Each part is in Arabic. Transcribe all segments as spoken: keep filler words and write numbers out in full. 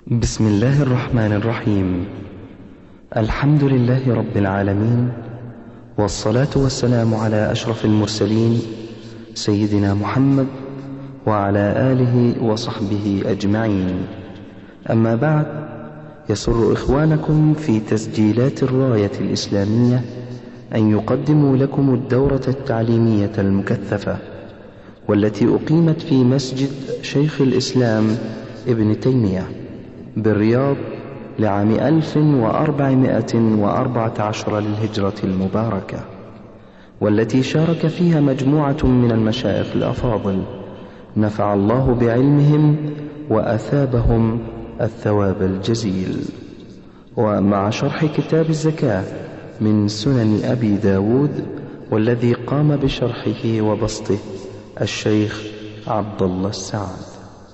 بسم الله الرحمن الرحيم. الحمد لله رب العالمين، والصلاة والسلام على أشرف المرسلين سيدنا محمد وعلى آله وصحبه أجمعين. أما بعد، يسر إخوانكم في تسجيلات الراية الإسلامية أن يقدموا لكم الدورة التعليمية المكثفة، والتي أقيمت في مسجد شيخ الإسلام ابن تيمية بالرياض لعام ألف وأربعمائة وأربعة عشر للهجرة المباركة، والتي شارك فيها مجموعة من المشايخ الأفاضل، نفع الله بعلمهم وأثابهم الثواب الجزيل. ومع شرح كتاب الزكاة من سنن أبي داود، والذي قام بشرحه وبسطه الشيخ عبد الله السعد.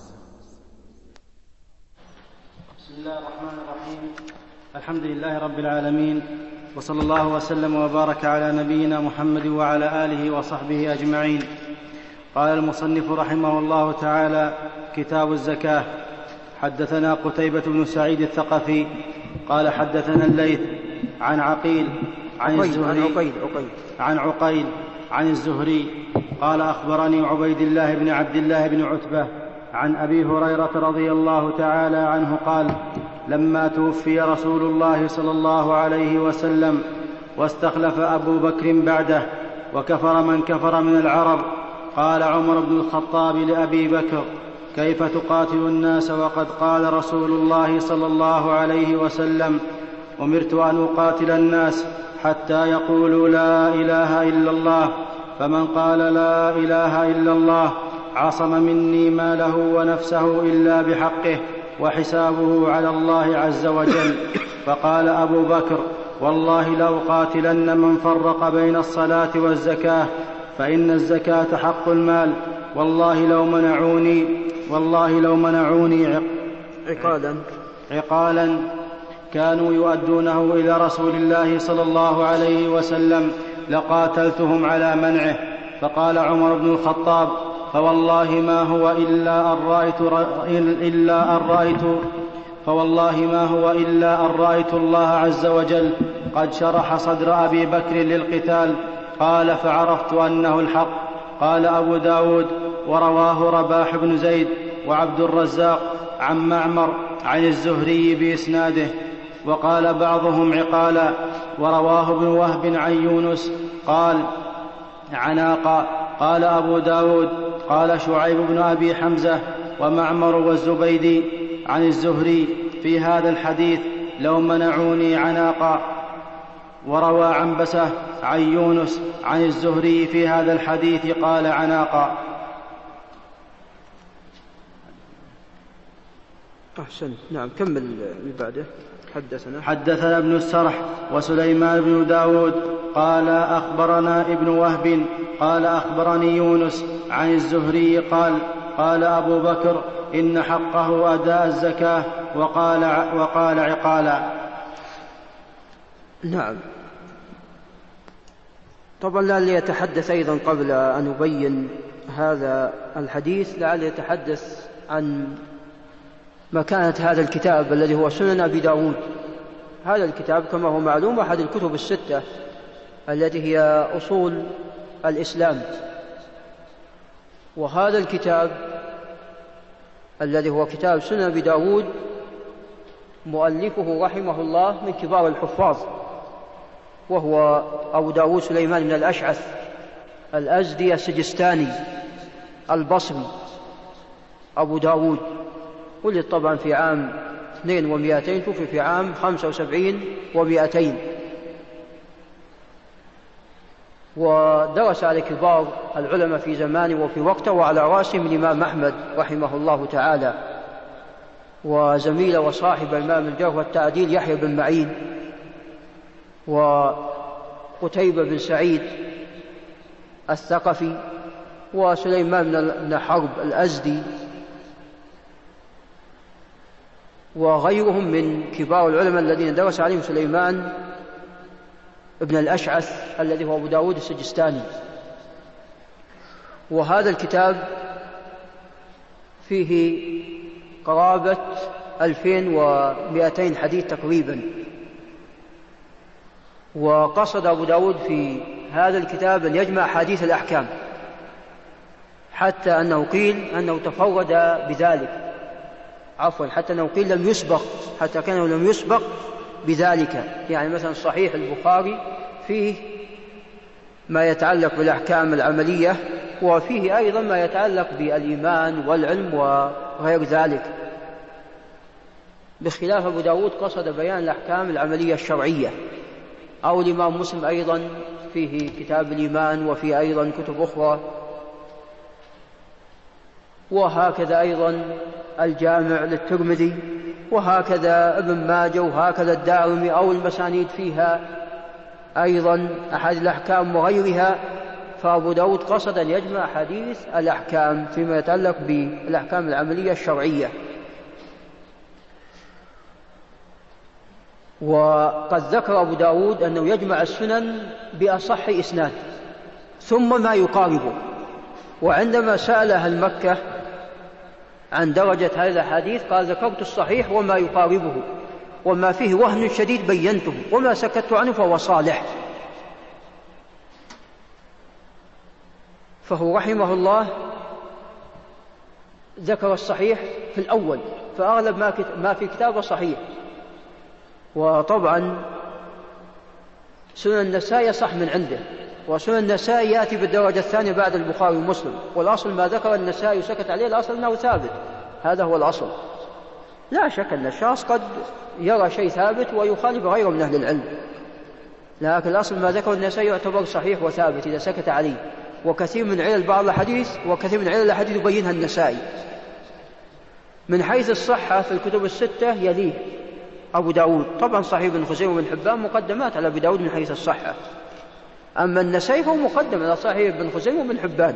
بسم الله الرحمن الرحيم. الحمد لله رب العالمين، وصلى الله وسلم وبارك على نبينا محمد وعلى آله وصحبه أجمعين. قال المصنف رحمه الله تعالى: كتاب الزكاة. حدثنا قتيبة بن سعيد الثقفي قال حدثنا الليث عن عقيل عن الزهري عن عقيل عن الزهري قال أخبرني عبيد الله بن عبد الله بن عتبة عن أبي هريرة رضي الله تعالى عنه قال: لما توفي رسول الله صلى الله عليه وسلم واستخلف أبو بكر بعده وكفر من كفر من العرب، قال عمر بن الخطاب لأبي بكر: كيف تقاتل الناس وقد قال رسول الله صلى الله عليه وسلم: أمرت أن أقاتل الناس حتى يقولوا لا إله إلا الله، فمن قال لا إله إلا الله عصم مني ماله ونفسه إلا بحقه، وحسابه على الله عز وجل. فقال أبو بكر: والله لأقاتلن من فرق بين الصلاة والزكاة، فإن الزكاة حق المال، والله لو منعوني والله لو منعوني عقالا عقالا كانوا يؤدونه إلى رسول الله صلى الله عليه وسلم لقاتلتهم على منعه. فقال عمر بن الخطاب: فوالله ما هو إلا أن رأيت إلا أن رأيت فوالله ما هو إلا أن رأيت الله عز وجل قد شرح صدر أبي بكر للقتال. قال: فعرفت أنه الحق. قال أبو داود: ورواه رباح بن زيد وعبد الرزاق عن معمر عن الزهري بإسناده. وقال بعضهم عقالا. ورواه ابن وهب عن يونس قال عناقا. قال أبو داود: قال شعيب بن أبي حمزة ومعمر والزبيدي عن الزهري في هذا الحديث: لو منعوني عناقا. وروى عنبسة عن يونس عن الزهري في هذا الحديث قال عناقا. أحسن. نعم، كمل اللي بعده. حدثنا حدثنا ابن السرح وسليمان بن داود قال أخبرنا ابن وهب قال أخبرني يونس عن الزهري قال: قال أبو بكر: إن حقه أداء الزكاة، وقال, وقال عقالا. نعم. طبعا لعلي يتحدث أيضا قبل أن أبين هذا الحديث، لعلي يتحدث عن مكانة هذا الكتاب الذي هو سنن أبي داود. هذا الكتاب كما هو معلوم أحد الكتب الستة التي هي أصول الإسلام. وهذا الكتاب الذي هو كتاب سنن أبي داود مؤلفه رحمه الله من كبار الحفاظ، وهو أبو داود سليمان بن الأشعث الأزدي السجستاني البصري. أبو داود ولد طبعا في عام اثنين ومائتين، توفي في عام خمسة وسبعين ومائتين، ودرس على كبار العلماء في زمانه وفي وقته، وعلى رأسهم الإمام أحمد رحمه الله تعالى، وزميل وصاحب الإمام الجرح والتعديل يحيى بن معين، وقتيبة بن سعيد الثقفي، وسليمان بن حرب الأزدي، وغيرهم من كبار العلماء الذين درس عليهم سليمان ابن الأشعث الذي هو أبو داود السجستاني. وهذا الكتاب فيه قرابة ألفين ومئتين حديث تقريبا. وقصد أبو داود في هذا الكتاب أن يجمع حديث الأحكام، حتى أنه قيل أنه تفرد بذلك، عفوا حتى أنه قيل لم يسبق، حتى كانه لم يسبق بذلك. يعني مثلا صحيح البخاري فيه ما يتعلق بالأحكام العملية، وفيه أيضا ما يتعلق بالإيمان والعلم وغير ذلك، بخلاف أبو داود قصد بيان الأحكام العملية الشرعية. أو الإمام مسلم أيضا فيه كتاب الإيمان، وفيه أيضا كتب أخرى، وهكذا أيضا الجامع للترمذي، وهكذا ابن ماجه، وهكذا الدارمي، أو المسانيد فيها أيضا أحد الأحكام وغيرها. فأبو داود قصد أن يجمع حديث الأحكام فيما يتعلق بالأحكام العملية الشرعية. وقد ذكر أبو داود أنه يجمع السنن بأصح إسناد ثم ما يقاربه. وعندما سأل أهل مكة عن درجة هذا الحديث قال: ذكرت الصحيح وما يقاربه، وما فيه وهن شديد بينته، وما سكت عنه فهو صالح. فهو رحمه الله ذكر الصحيح في الأول، فأغلب ما في كتابه صحيح. وطبعا سنن النسائي صح من عنده، وسنن النسائي يأتي بالدرجة الثانية بعد البخاري ومسلم، والأصل ما ذكر النسائي وسكت عليه الأصل أنه ثابت، هذا هو الأصل. لا شك أن الشخص قد يرى شيء ثابت ويخالف غيره من أهل العلم، لكن الأصل ما ذكر النسائي يعتبر صحيح وثابت إذا سكت عليه. وكثير من علل بعض الحديث وكثير من علل الحديث يبينها النسائي. من حيث الصحة في الكتب الستة يليه أبو داود، طبعا صحيح ابن خزيمة وابن حبان مقدمات على أبي داود من حيث الصحة، أما النسائي فهو مقدم على صحيح ابن خزيمة وابن حبان.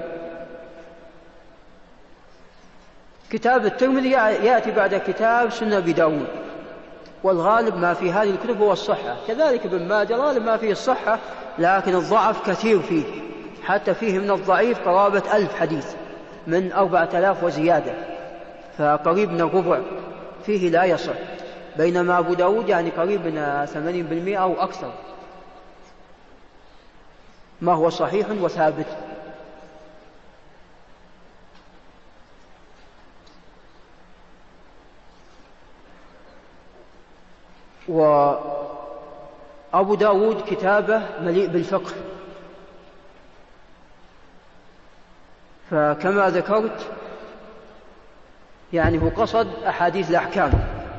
كتاب الترمذي يأتي بعد كتاب سنن أبي داود، والغالب ما في هذه الكتب هو الصحة. كذلك ابن ماجه الغالب ما فيه الصحة، لكن الضعف كثير فيه، حتى فيه من الضعيف قرابة ألف حديث من أربعة آلاف وزيادة، فقريب من الربع فيه لا يصح، بينما أبو داود يعني قريب من ثمانين بالمئة أو أكثر ما هو صحيح وثابت. وأبو داود كتابه مليء بالفقه، فكما ذكرت يعني هو قصد أحاديث الأحكام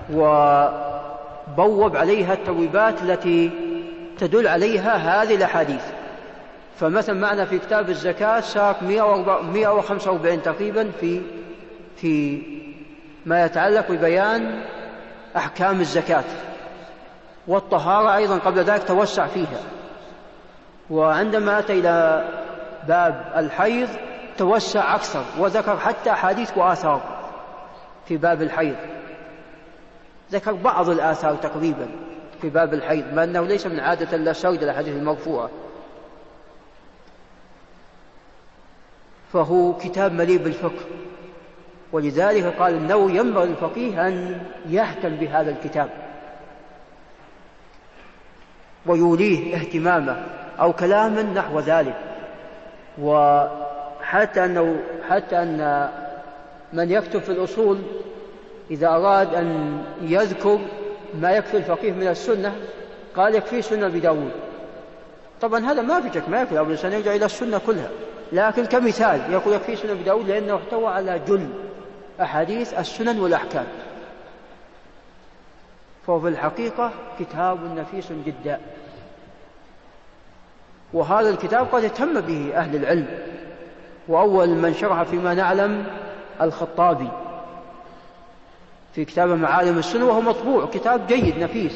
وبوب عليها التبويبات التي تدل عليها هذه الأحاديث. فمثلا معنا في كتاب الزكاة ساق مئة وخمسة وأربعين تقريبا في في ما يتعلق ببيان أحكام الزكاة، والطهارة أيضا قبل ذلك توسع فيها. وعندما أتى إلى باب الحيض توسع أكثر وذكر حتى أحاديث وآثار في باب الحيض، ذكر بعض الآثار تقريبا في باب الحيض، ما أنه ليس من عادة إلا سرد الأحاديث المرفوعة. فهو كتاب مليء بالفقه، ولذلك قال النووي ينبغي للفقيه أن يهتم بهذا الكتاب ويوليه اهتمامه أو كلاما نحو ذلك. وحتى أنه حتى أن من يكتب في الأصول إذا أراد أن يذكر ما يكفي الفقيه من السنة قال يكفي سنة أبي داود. طبعا هذا ما في شك، ما يكفي، أبو الإنسان يرجع إلى السنة كلها، لكن كمثال يقول يكفي سنة أبي داود لأنه احتوى على جل أحاديث السنن والأحكام. فهو في الحقيقة كتاب نفيس جدا، وهذا الكتاب قد اهتم به أهل العلم. وأول من شرح فيما نعلم الخطابي في كتاب معالم السنة، وهو مطبوع كتاب جيد نفيس.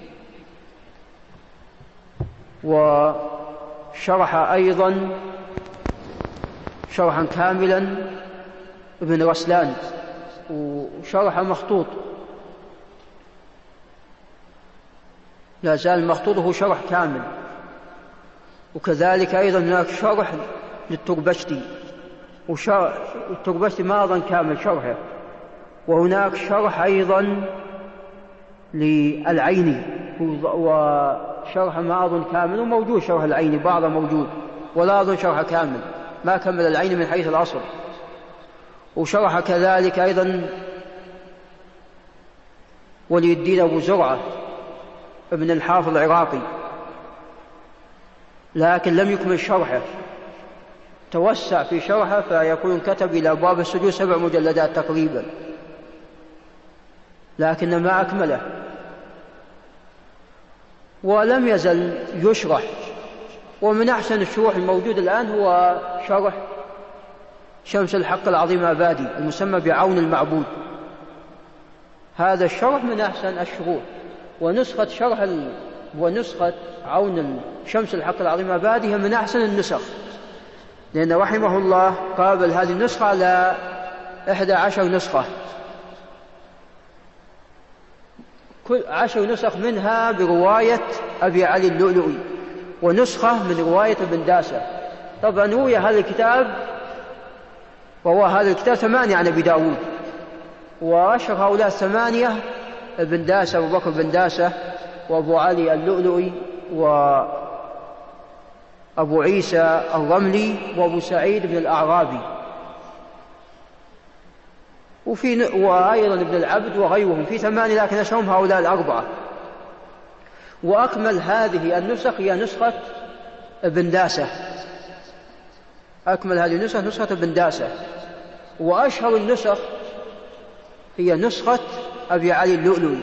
وشرح أيضا شرحا كاملا ابن رسلان، وشرح مخطوط لا زال مخطوطه شرح كامل. وكذلك أيضا هناك شرح للتربشتي، والتربشتي ما أظن كامل شرحه. وهناك شرح أيضا للعيني، وشرح ما أظن كامل، وموجود شرح العيني بعضه موجود، ولا أظن شرح كامل، ما كمل العيني من حيث الأصل. وشرح كذلك أيضا ولي الدين أبو زرعة ابن الحافظ العراقي، لكن لم يكمل شرحه، توسع في شرحه فيكون كتب إلى أبواب السجود سبع مجلدات تقريبا، لكن ما أكمله. ولم يزل يشرح، ومن أحسن الشروح الموجود الآن هو شرح شمس الحق العظيم آبادي المسمى بعون المعبود. هذا الشرح من أحسن الشروح، ونسخة شرح ال... ونسخة عون شمس الحق العظيم آبادي هي من أحسن النسخ، لأن رحمه الله قابل هذه النسخة على إحدى عشر نسخة، كل عشر نسخ منها برواية أبي علي اللؤلؤي، ونسخة من رواية ابن داسة. طبعا روي هذا الكتاب، وهو هذا الكتاب ثمانية عن أبي داود، وأشهر هؤلاء الثمانية ابن داسة، أبو بكر بن داسة، وأبو علي اللؤلؤي، وأبو عيسى الرملي، وأبو سعيد بن الأعرابي، وفي وأيضا ابن العبد وغيرهم، في ثمانية، لكن أشهرهم هؤلاء الأربعة. وأكمل هذه النسخ هي نسخة ابن داسة، أكمل هذه النسخة نسخة ابن داسة. وأشهر النسخ هي نسخة أبي علي اللؤلؤي،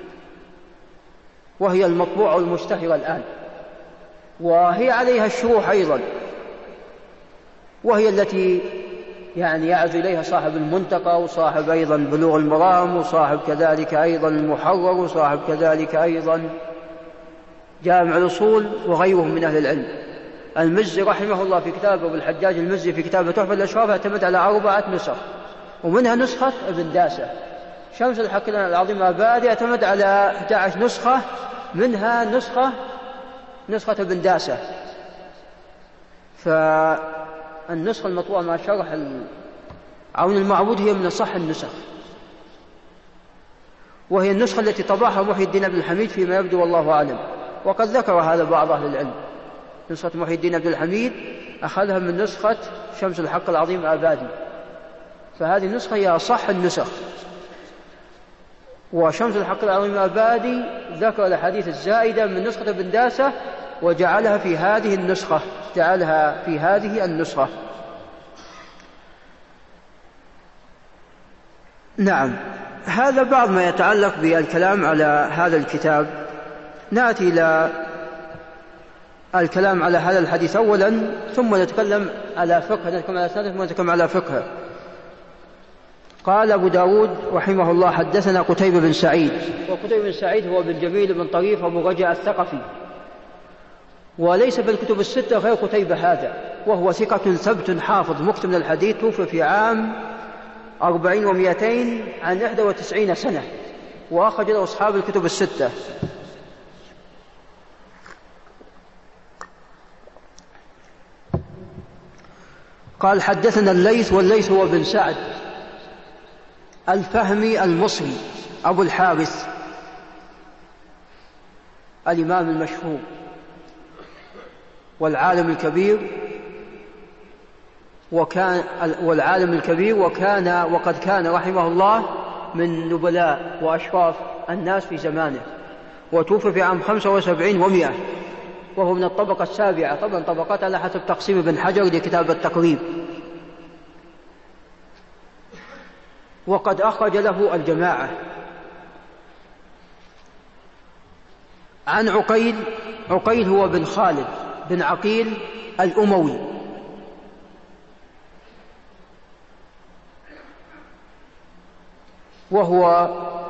وهي المطبوعة والمشتهرة الآن، وهي عليها الشروح أيضا، وهي التي يعني يعز إليها صاحب المنتقى، وصاحب أيضا بلوغ المرام، وصاحب كذلك أيضا المحرر، وصاحب كذلك أيضا جامع الأصول، وغيرهم من أهل العلم. المزي رحمه الله في كتابه، أبو الحجاج المزي في كتابه تحفة الأشراف اعتمد على أربعة نسخ، ومنها نسخة ابن داسة. شمس الحق العظيم آبادي اعتمد على إحدى عشرة نسخة، منها نسخة نسخة ابن داسة. فالنسخة المطبوعة مع شرح عون المعبود هي من أصح النسخ، وهي النسخة التي طبعها محي الدين عبد الحميد فيما يبدو والله أعلم، وقد ذكر هذا بعض أهل العلم. نسخة محي الدين عبد الحميد أخذها من نسخة شمس الحق العظيم آبادي، فهذه النسخة هي أصح النسخ. وشمس الحق العظيم آبادي ذكر الحديث الزائدة من نسخة ابن داسة وجعلها في هذه النسخة، جعلها في هذه النسخة. نعم، هذا بعض ما يتعلق بالكلام على هذا الكتاب. نأتي إلى الكلام على هذا الحديث أولا، ثم نتكلم على فقه، نتكلم على سنة ثم نتكلم على فقه. قال أبو داود رحمه الله: حدثنا قتيبة بن سعيد. وقتيبة بن سعيد هو بن جميل بن طريف أبو رجاء الثقفي، وليس بالكتب الستة غير قتيبة هذا، وهو ثقة ثبت حافظ مكتب من الحديث، توفي في عام أربعين ومئتين عن إحدى وتسعين سنة، وأخرج له أصحاب الكتب الستة. قال: حدثنا الليث، والليث هو بن سعد الفهمي المصري أبو الحارث الإمام المشهور والعالم الكبير، وكان والعالم الكبير وكان وقد كان رحمه الله من نبلاء وأشراف الناس في زمانه، وتوفي في عام خمسة وسبعين ومئة، وهو من الطبقة السابعة، طبعا طبقات على حسب تقسيم ابن حجر لكتاب التقريب. وقد أخرج له الجماعة. عن عقيل، عقيل هو بن خالد بن عقيل الأموي، وهو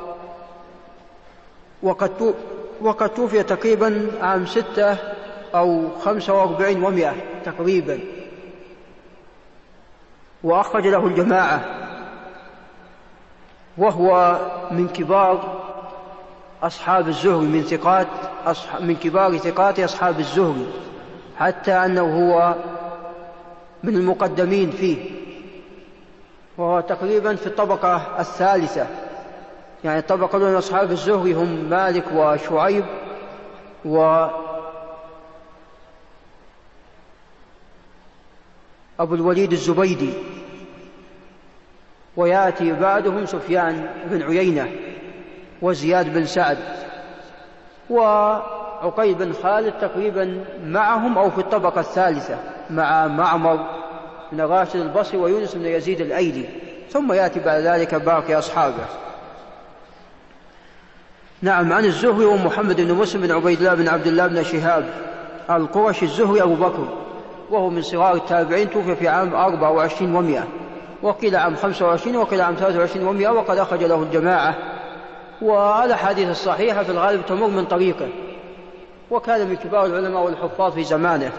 وقد وقد توفي تقريبا عام ستة أو خمسة وأربعين ومئة تقريبا، وأخرج له الجماعة، وهو من كبار أصحاب الزهري، من ثقات من كبار ثقات أصحاب الزهري، حتى أنه هو من المقدمين فيه، وهو تقريبا في الطبقة الثالثة، يعني الطبقة من أصحاب الزهري هم مالك وشعيب وأبو الوليد الزبيدي، ويأتي بعدهم سفيان بن عيينة وزياد بن سعد وعقيل بن خالد تقريبا معهم أو في الطبقة الثالثة مع معمر بن راشد البصري ويونس بن يزيد الأيلي، ثم يأتي بعد ذلك باقي أصحابه. نعم. عن الزهري ومحمد بن مسلم بن عبيد الله بن عبد الله بن شهاب القرشي الزهري أبو بكر، وهو من صغار التابعين، توفي في عام أربعة وعشرين ومئة، وقيل عام خمسة وعشرين وقيل عام ثلاثة وعشرين ومئة، وقد أخرج له الجماعة، والأحاديث الصحيحة في الغالب تمر من طريقه، وكان من كبار العلماء والحفاظ في زمانه.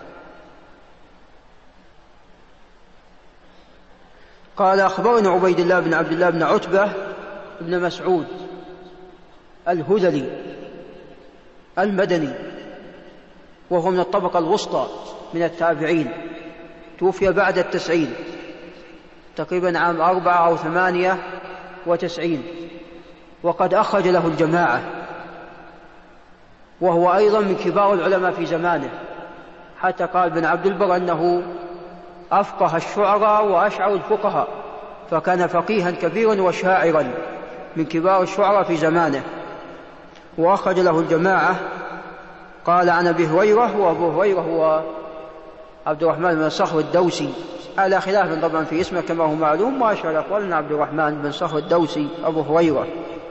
قال أخبرنا عبيد الله بن عبد الله بن عتبة بن مسعود الهذلي المدني، وهو من الطبقة الوسطى من التابعين، توفي بعد التسعين تقريبا عام أربعة أو ثمانية وتسعين، وقد أخرج له الجماعة، وهو أيضا من كبار العلماء في زمانه، حتى قال ابن عبد البر أنه أفقه الشعراء وأشعر الفقهاء، فكان فقيها كبيرا وشاعرا من كبار الشعراء في زمانه، وأخرج له الجماعة. قال عن أبي هريرة، وأبو هريرة هو عبد الرحمن بن صخر الدوسي، على خلاف طبعا في اسمه كما هو معلوم، وأشهر الأقوال أن عبد الرحمن بن صخر الدوسي أبو هريرة.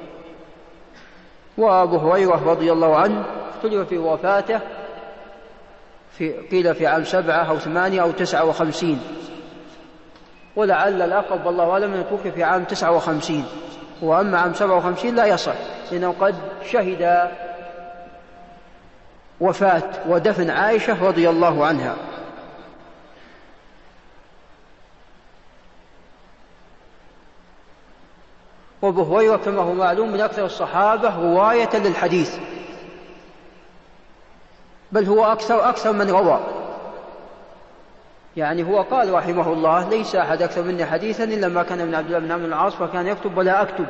وأبو هريرة رضي الله عنه اختلف في وفاته، في قيل في عام سبعة أو ثمانية أو تسعة وخمسين، ولعل الأقرب والله أعلم أن توفي في عام تسعة وخمسين، وأما عام سبعة وخمسين لا يصح، لأنه قد شهد وفاة ودفن عائشة رضي الله عنها. وأبو هريرة كما هو معلوم من أكثر الصحابة رواية للحديث، بل هو أكثر أكثر من روى، يعني هو قال رحمه الله: ليس أحد أكثر مني حديثا إلا ما كان من عبد الله بن عمرو بن العاص، فكان يكتب ولا أكتب،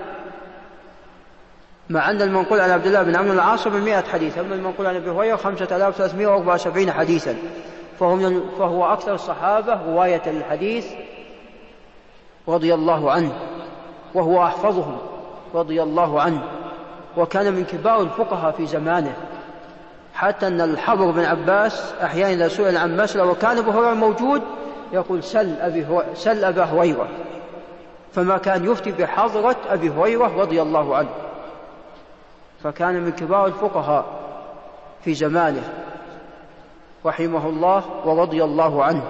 مع أن المنقول عن عبد الله بن عمرو بن العاص من مئة حديث، أما المنقول عن أبي هريرة خمسة آلاف وثلاثمائة وأربعة وسبعين حديثا، فهو أكثر الصحابة رواية للحديث رضي الله عنه، وهو أحفظهم رضي الله عنه، وكان من كبار الفقهاء في زمانه، حتى أن الحبر بن عباس أحيانا إذا سئل عن مسألة وكان أبو هريرة موجود يقول: سل, أبي هو... سل أبا هريرة، فما كان يفتي بحضرة أبي هريرة رضي الله عنه، فكان من كبار الفقهاء في زمانه رحمه الله ورضي الله عنه.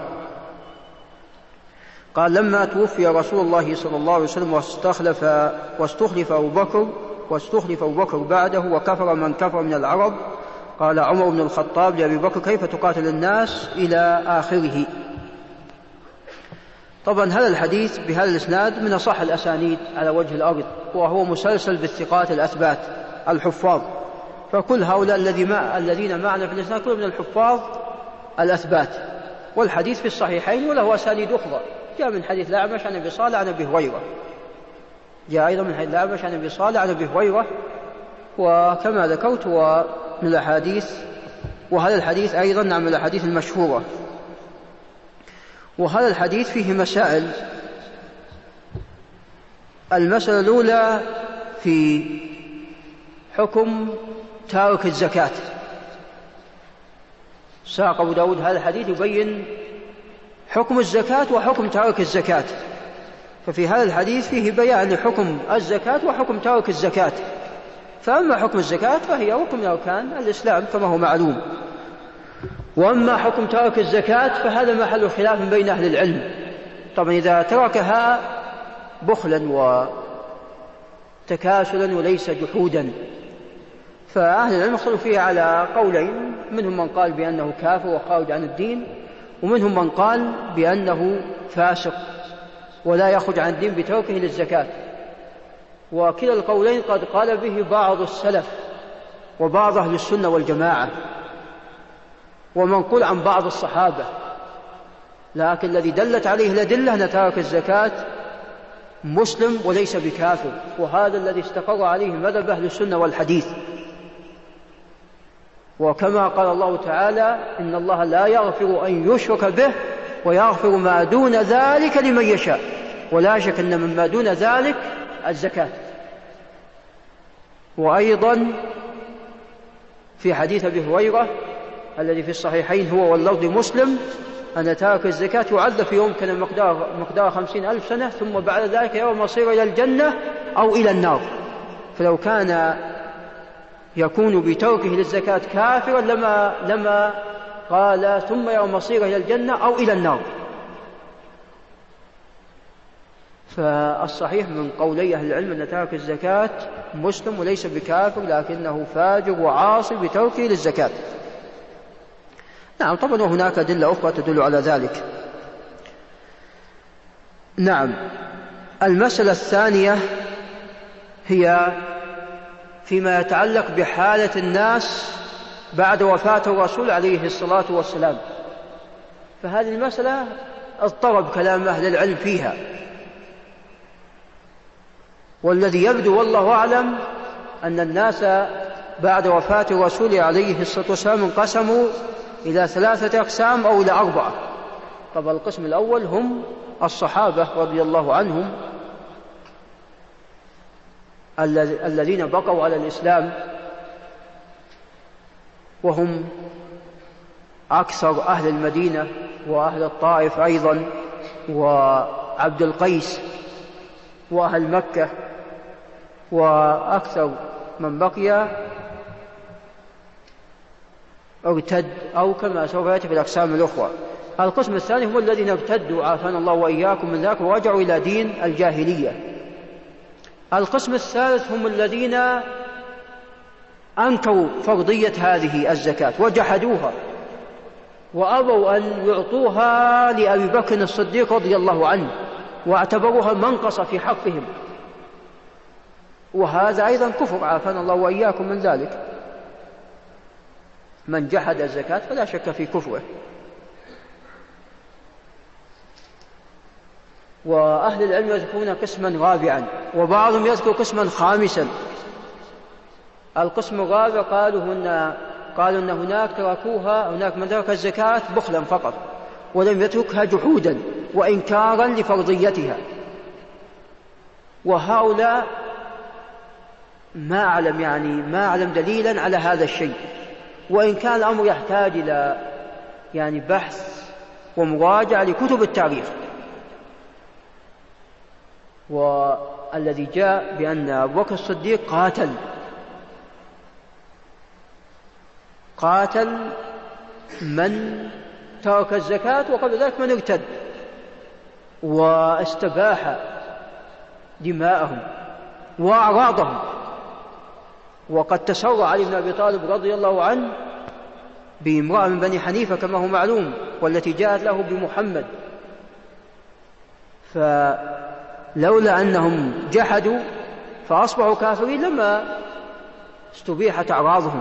قال: لما توفي رسول الله صلى الله عليه وسلم واستخلف, واستخلف أبو بكر واستخلف أبو بكر بعده وكفر من كفر من العرب، قال عمر بن الخطاب لأبي بكر: كيف تقاتل الناس إلى آخره. طبعا هذا الحديث بهذا الإسناد من أصح الأسانيد على وجه الأرض، وهو مسلسل بالثقات الأثبات الحفاظ، فكل هؤلاء الذين معنا في الإسناد كلهم من الحفاظ الأثبات، والحديث في الصحيحين وله أسانيد أخرى، جاء من حديث الأعمش عن أبي صالح عن أبي هريرة، جاء أيضا من حديث الأعمش عن أبي صالح عن أبي هريرة، وكما ذكرت هو من الأحاديث، وهذا الحديث أيضا من الأحاديث المشهورة. وهذا الحديث فيه مسائل. المسألة الأولى في حكم تارك الزكاة. ساق أبو داود هذا الحديث يبين حكم الزكاة وحكم تارك الزكاة، ففي هذا الحديث فيه بيان لحكم الزكاة وحكم تارك الزكاة. فأما حكم الزكاة فهي ركن من أركان الإسلام كما هو معلوم، وأما حكم تارك الزكاة فهذا محل خلاف بين أهل العلم. طبعا إذا تركها بخلا وتكاسلا وليس جحودا، فأهل العلم اختلفوا فيه على قولين، منهم من قال بأنه كافر وخارج عن الدين، ومنهم من قال بأنه فاسق ولا يخرج عن الدين بتركه للزكاة. وكلا القولين قد قال به بعض السلف وبعض أهل السنة والجماعة، ومنقول عن بعض الصحابة، لكن الذي دلت عليه الأدلة أن تارك الزكاة مسلم وليس بكافر، وهذا الذي استقر عليه مذهب أهل السنة والحديث. وكما قال الله تعالى: إن الله لا يغفر أن يشرك به ويغفر ما دون ذلك لمن يشاء. ولا شك أن مما دون ذلك الزكاة. وأيضا في حديث أبي هريرة الذي في الصحيحين هو واللفظ مسلم أن تارك الزكاة يعذب في يوم كان مقدار, مقدار خمسين ألف سنة، ثم بعد ذلك يوم مصير إلى الجنة أو إلى النار. فلو كان يكون بتركه للزكاة كافرا لما, لما قال ثم يوم مصير إلى الجنة أو إلى النار. فالصحيح من قولي أهل العلم أن تارك الزكاة مسلم وليس بكافر، لكنه فاجر وعاصي بتركه للزكاة. نعم، طبعا وهناك أدلة أخرى تدل على ذلك. نعم. المسألة الثانية هي فيما يتعلق بحالة الناس بعد وفاة الرسول عليه الصلاة والسلام. فهذه المسألة اضطرب كلام أهل العلم فيها، والذي يبدو والله أعلم أن الناس بعد وفاة الرسول عليه الصلاة والسلام انقسموا إلى ثلاثة أقسام أو إلى أربعة. طبعا القسم الأول هم الصحابة رضي الله عنهم الذين بقوا على الإسلام، وهم أكثر أهل المدينة وأهل الطائف أيضا وعبد القيس وأهل مكة، وأكثر من بقي ارتد أو كما سوف يأتي في الأقسام الأخرى. القسم الثاني هم الذين ارتدوا عافانا الله وإياكم من ذلك ورجعوا إلى دين الجاهلية. القسم الثالث هم الذين أنكروا فرضية هذه الزكاة وجحدوها وأبوا أن يعطوها لأبي بكر الصديق رضي الله عنه، واعتبروها منقصة في حقهم، وهذا أيضا كفر عافانا الله وإياكم من ذلك. من جحد الزكاة فلا شك في كفره. وأهل العلم يذكرون قسما رابعا، وبعضهم يذكر قسما خامسا. القسم الرابع قالوا, هن قالوا أن هناك تركوها، هناك من ترك الزكاة بخلا فقط ولم يتركها جحودا وإنكارا لفرضيتها. وهؤلاء ما أعلم يعني ما أعلم دليلا على هذا الشيء، وإن كان الأمر يحتاج إلى يعني بحث ومراجعة لكتب التاريخ. والذي جاء بأن أبو بكر الصديق قاتل قاتل من ترك الزكاة، وقبل ذلك من ارتد، واستباح دماءهم وأعراضهم. وقد تسرع علي بن أبي طالب رضي الله عنه بامرأة من بني حنيفة كما هو معلوم، والتي جاءت له بمحمد، فلولا أنهم جحدوا فأصبحوا كافرين لما استبيحت أعراضهم.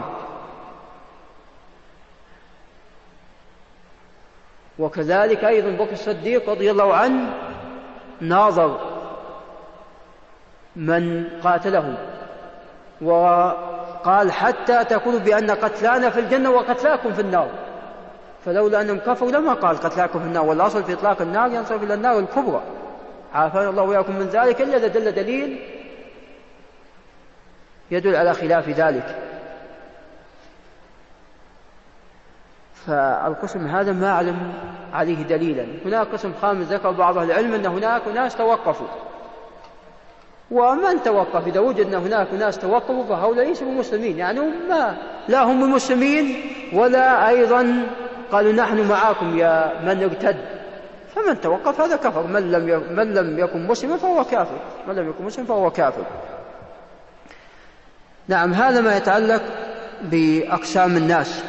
وكذلك أيضا بكر الصديق رضي الله عنه ناظر من قاتلهم وقال حتى تقول بأن قتلانا في الجنة وقتلاكم في النار، فلولا أنهم كفروا لما قال قتلاكم في النار. والأصل في إطلاق النار ينصرف إلى النار الكبرى، عافانا الله وإياكم من ذلك، إلا إذا دل دليل يدل على خلاف ذلك. فالقسم هذا ما أعلم عليه دليلا. هناك قسم خامس ذكر بعض أهل العلم أن هناك ناس توقفوا، ومن توقف إذا وجد أن هناك ناس توقفوا فهؤلاء ليسوا مسلمين، يعني ما لا هم مسلمين ولا أيضا قالوا نحن معاكم يا من ارتد. فمن توقف هذا كفر، من لم من لم يكن مسلما فهو كافر، من لم يكن مسلم فهو كافر. نعم، هذا ما يتعلق بأقسام الناس.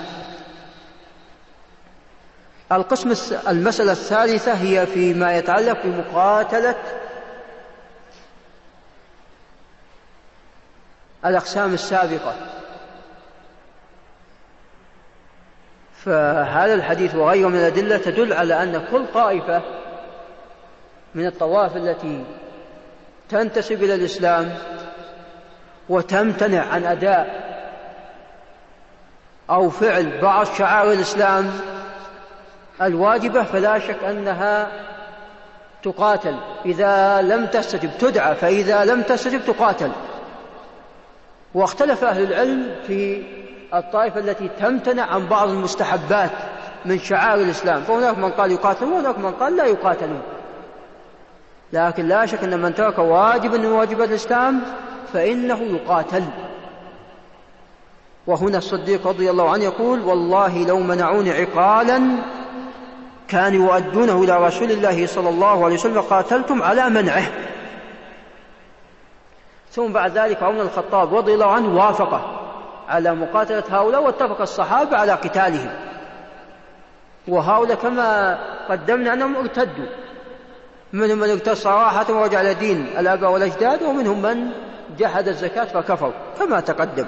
القسم المسألة الثالثة هي فيما يتعلق بمقاتلة الأقسام السابقة. فهذا الحديث وغيره من الأدلة تدل على أن كل طائفة من الطوائف التي تنتسب إلى الإسلام وتمتنع عن أداء أو فعل بعض شعائر الإسلام الواجبة فلا شك أنها تقاتل. إذا لم تستجب تدعى، فإذا لم تستجب تقاتل. واختلف أهل العلم في الطائفة التي تمتنع عن بعض المستحبات من شعائر الإسلام، فهناك من قال يقاتلون وهناك من قال لا يقاتلون، لكن لا شك أن من ترك واجبا من واجبات الإسلام فإنه يقاتل. وهنا الصديق رضي الله عنه يقول: والله لو منعوني عقالا كانوا يؤدونه إلى رسول الله صلى الله عليه وسلم قاتلتم على منعه. ثم بعد ذلك عمر الخطاب رضي الله عنه وافقه على مقاتلة هؤلاء، واتفق الصحابة على قتالهم. وهؤلاء كما قدمنا أنهم ارتدوا، منهم من ارتد صراحة ورجع إلى دين الآباء والأجداد، ومنهم من جحد الزكاة فكفر كما تقدم.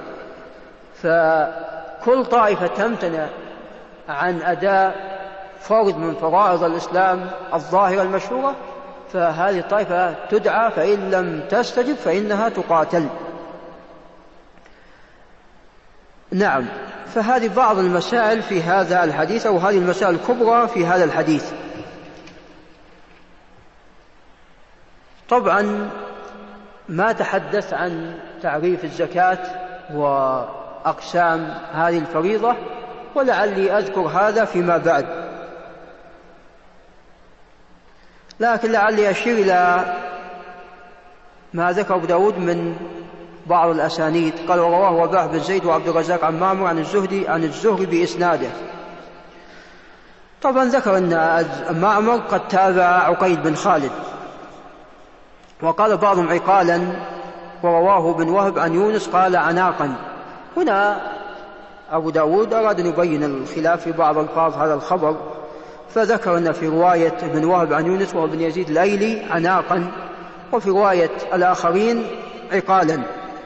فكل طائفة تمتنع عن أداء فرض من فرائض الإسلام الظاهرة المشهورة فهذه الطائفة تدعى، فإن لم تستجب فإنها تقاتل. نعم، فهذه بعض المسائل في هذا الحديث، أو هذه المسائل الكبرى في هذا الحديث. طبعا ما تحدث عن تعريف الزكاة وأقسام هذه الفريضة، ولعلي أذكر هذا فيما بعد، لكن لعلي أشير إلى ما ذكر أبو داود من بعض الأسانيد. قال: ورواه وباح بن زيد وعبد الرزاق عن معمر عن الزهري عن الزهري بإسناده. طبعا ذكر أن معمر قد تابع عقيل بن خالد، وقال بعضهم عقالا، ورواه بن وهب عن يونس قال عناقا. هنا أبو داود أراد أن يبين الخلاف في بعض ألفاظ هذا الخبر، فذكر أن في رواية ابن وهب عن يونس وهو بن يزيد الأيلي عناقا، وفي رواية الآخرين عقالا.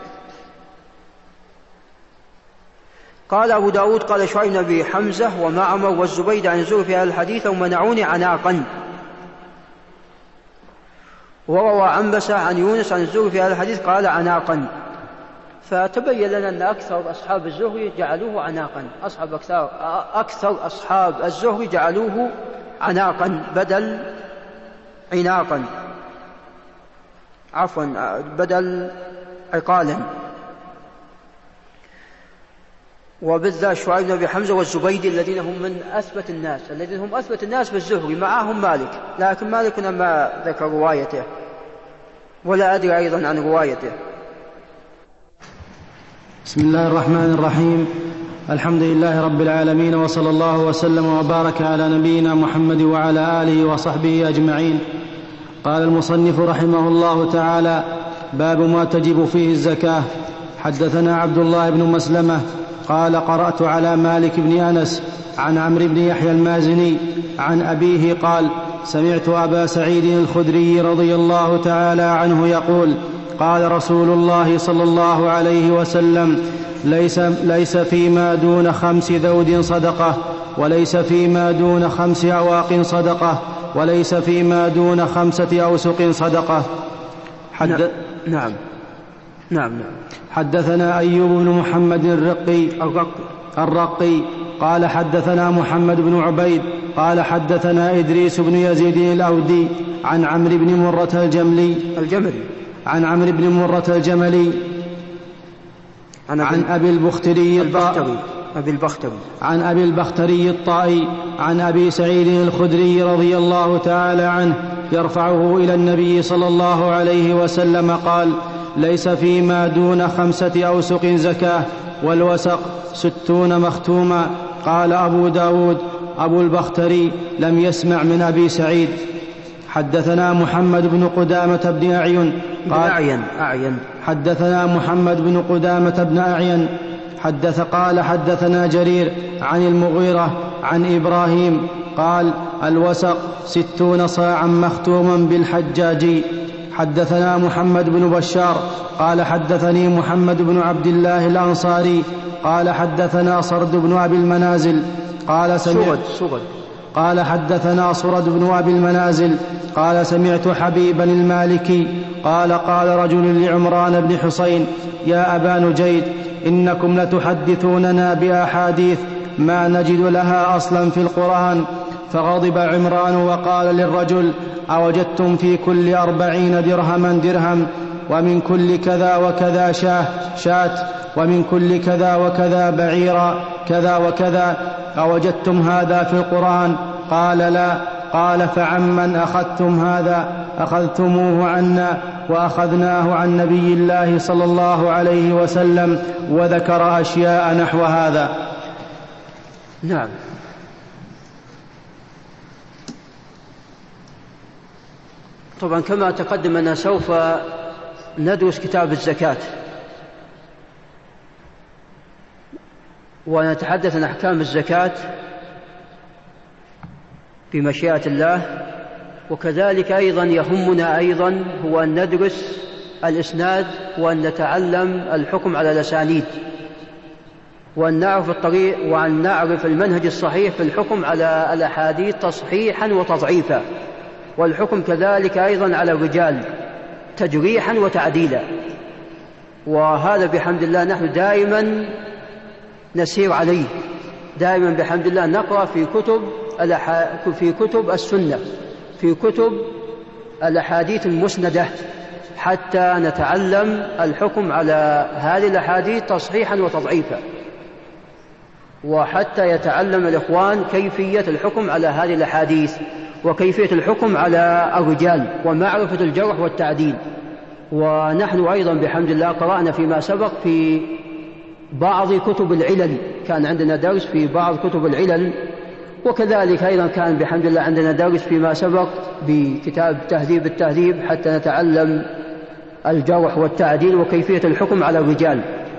قال أبو داود: قال شعيب بن أبي حمزة ومعمر والزبيد عن الزهري في هذا الحديث ومنعوني عناقا. وروى عنبسة عن يونس عن الزهري في هذا الحديث قال عناقا. فتبين لنا أن أكثر أصحاب الزهري جعلوه عناقا، أصحاب أكثر, أكثر أصحاب الزهري جعلوه عناقا بدل عناقا، عفوا بدل عقالا. وبالذات شعيب بن أبي حمزة والزبيدي الذين هم من أثبت الناس الذين هم أثبت الناس بالزهري، معهم مالك، لكن مالك ما ذكر روايته ولا أدري أيضا عن روايته. بسم الله الرحمن الرحيم. الحمد لله رب العالمين، وصلى الله وسلم وبارك على نبينا محمد وعلى آله وصحبه أجمعين. قال المصنف رحمه الله تعالى: باب ما تجب فيه الزكاة. حدثنا عبد الله بن مسلمة قال: قرأت على مالك بن أنس عن عمرو بن يحيى المازني عن أبيه قال: سمعت أبا سعيد الخدري رضي الله تعالى عنه يقول: قال رسول الله صلى الله عليه وسلم: ليس, ليس فيما دون خمس ذود صدقة، وليس فيما دون خمس أواق صدقة، وليس فيما دون خمسة أوسق صدقة. حد... نعم. نعم نعم نعم حدثنا أيوب بن محمد الرقي الرقي الرقي قال: حدثنا محمد بن عبيد قال: حدثنا إدريس بن يزيد الأودي عن عمرو بن مرة الجملي الجملي عن عمرو بن مرة الجملي عن, عن أبي البختري البختري أبي البختري عن أبي البختري الطائي عن أبي سعيد الخدري رضي الله تعالى عنه يرفعه إلى النبي صلى الله عليه وسلم قال: ليس فيما دون خمسة أوسق زكاة، والوسق ستون مختوما. قال أبو داود: أبو البختري لم يسمع من أبي سعيد. حدثنا محمد بن قدامة بن أعين قال أعين أعين حدثنا محمد بن قدامة بن أعين حدث قال: حدثنا جرير عن المغيرة عن إبراهيم قال: الوسق ستون صاعا مختوما بالحجاج. حدثنا محمد بن بشار قال: حدثني محمد بن عبد الله الأنصاري قال: حدثنا صرد بن أبي المنازل قال: سمعت صرد قال حدثنا صرد بن أبي المنازل قال سمعت حبيبا المالكي قال قال رجل لعمران بن حسين يا أبا نجيد إنكم لتحدثوننا بأحاديث ما نجد لها أصلا في القرآن. فغضب عمران وقال للرجل أوجدتم في كل أربعين درهما درهم ومن كل كذا وكذا شاه شات ومن كل كذا وكذا بعيرا كذا وكذا أوجدتم هذا في القرآن؟ قال لا. قال فعمن أخذتم هذا؟ أخذتموه عنا وأخذناه عن نبي الله صلى الله عليه وسلم، وذكر أشياء نحو هذا. نعم. طبعا كما تقدم أننا سوف ندرس كتاب الزكاة ونتحدث عن أحكام الزكاة بمشيئة الله، وكذلك أيضا يهمنا أيضا هو أن ندرس الإسناد وأن نتعلم الحكم على الأسانيد وأن نعرف الطريق وأن نعرف المنهج الصحيح في الحكم على الأحاديث تصحيحا وتضعيفا، والحكم كذلك أيضا على الرجال تجريحا وتعديلا. وهذا بحمد الله نحن دائما نسير عليه، دائما بحمد الله نقرأ في كتب في كتب السنة، في كتب الأحاديث المسندة، حتى نتعلم الحكم على هذه الأحاديث تصحيحا وتضعيفا، وحتى يتعلم الإخوان كيفية الحكم على هذه الأحاديث وكيفية الحكم على الرجال ومعرفة الجرح والتعديل. ونحن أيضا بحمد الله قرأنا فيما سبق في بعض كتب العلل، كان عندنا درس في بعض كتب العلل، وكذلك أيضا كان بحمد الله عندنا درس فيما سبق بكتاب تهذيب التهذيب حتى نتعلم الجرح والتعديل وكيفية الحكم على الرجال.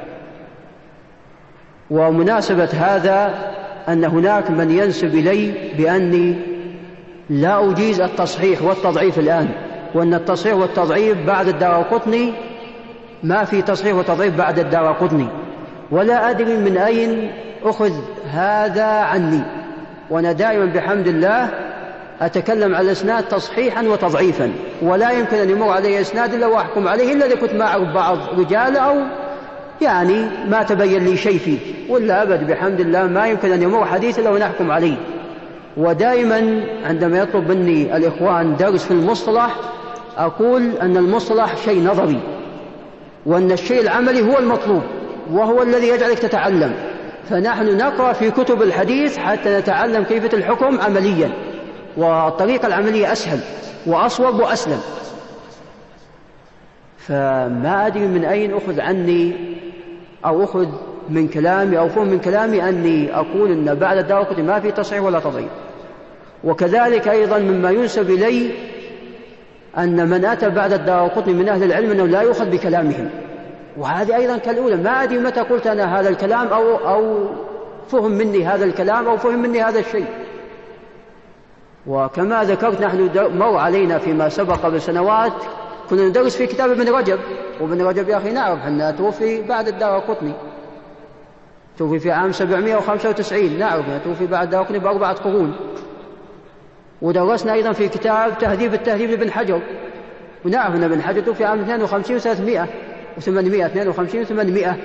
ومناسبة هذا أن هناك من ينسب إلي بأني لا أجيز التصحيح والتضعيف الآن، وأن التصحيح والتضعيف بعد الدارقطني، ما في تصحيح وتضعيف بعد الدارقطني، ولا أدري من أين أخذ هذا عني. وأنا دائما بحمد الله أتكلم على الإسناد تصحيحا وتضعيفا، ولا يمكن أن يمر علي إسناد إلا وأحكم عليه إلا إذا كنت ما أعرف بعض رجال أو يعني ما تبين لي شيء فيه، ولا أبد بحمد الله ما يمكن أن يمر حديث إلا ونحكم عليه. ودائما عندما يطلب مني الإخوان درس في المصطلح أقول أن المصطلح شيء نظري، وأن الشيء العملي هو المطلوب وهو الذي يجعلك تتعلم. فنحن نقرأ في كتب الحديث حتى نتعلم كيفية الحكم عمليا، والطريقة العملية أسهل وأصوب وأسلم. فما أدري من أين أخذ عني أو أخذ من كلامي أو فهم من كلامي أني أقول أن بعد الدارقطني ما في تصحيح ولا تضعيف. وكذلك أيضا مما ينسب إلي أن من أتى بعد الدارقطني من أهل العلم أنه لا يؤخذ بكلامهم، وهذه أيضا كالأولى. ما أدري متى قلت أنا هذا الكلام أو, أو فهم مني هذا الكلام أو فهم مني هذا الشيء. وكما ذكرت نحن مر علينا فيما سبق بسنوات كنا ندرس في كتاب ابن رجب، وابن رجب يا أخي نعرف أنه توفي بعد الدارقطني، توفي في عام سبعمائة وخمسة وتسعين، نعرف أنه توفي بعد الدارقطني بأربعة قرون. ودرسنا أيضا في كتاب تهذيب التهذيب لابن حجر، ونعرف أن ابن حجر توفي عام اثنين وخمسين وثلاثمائة وثمانمائة اثنين وخمسين وثمانمائة.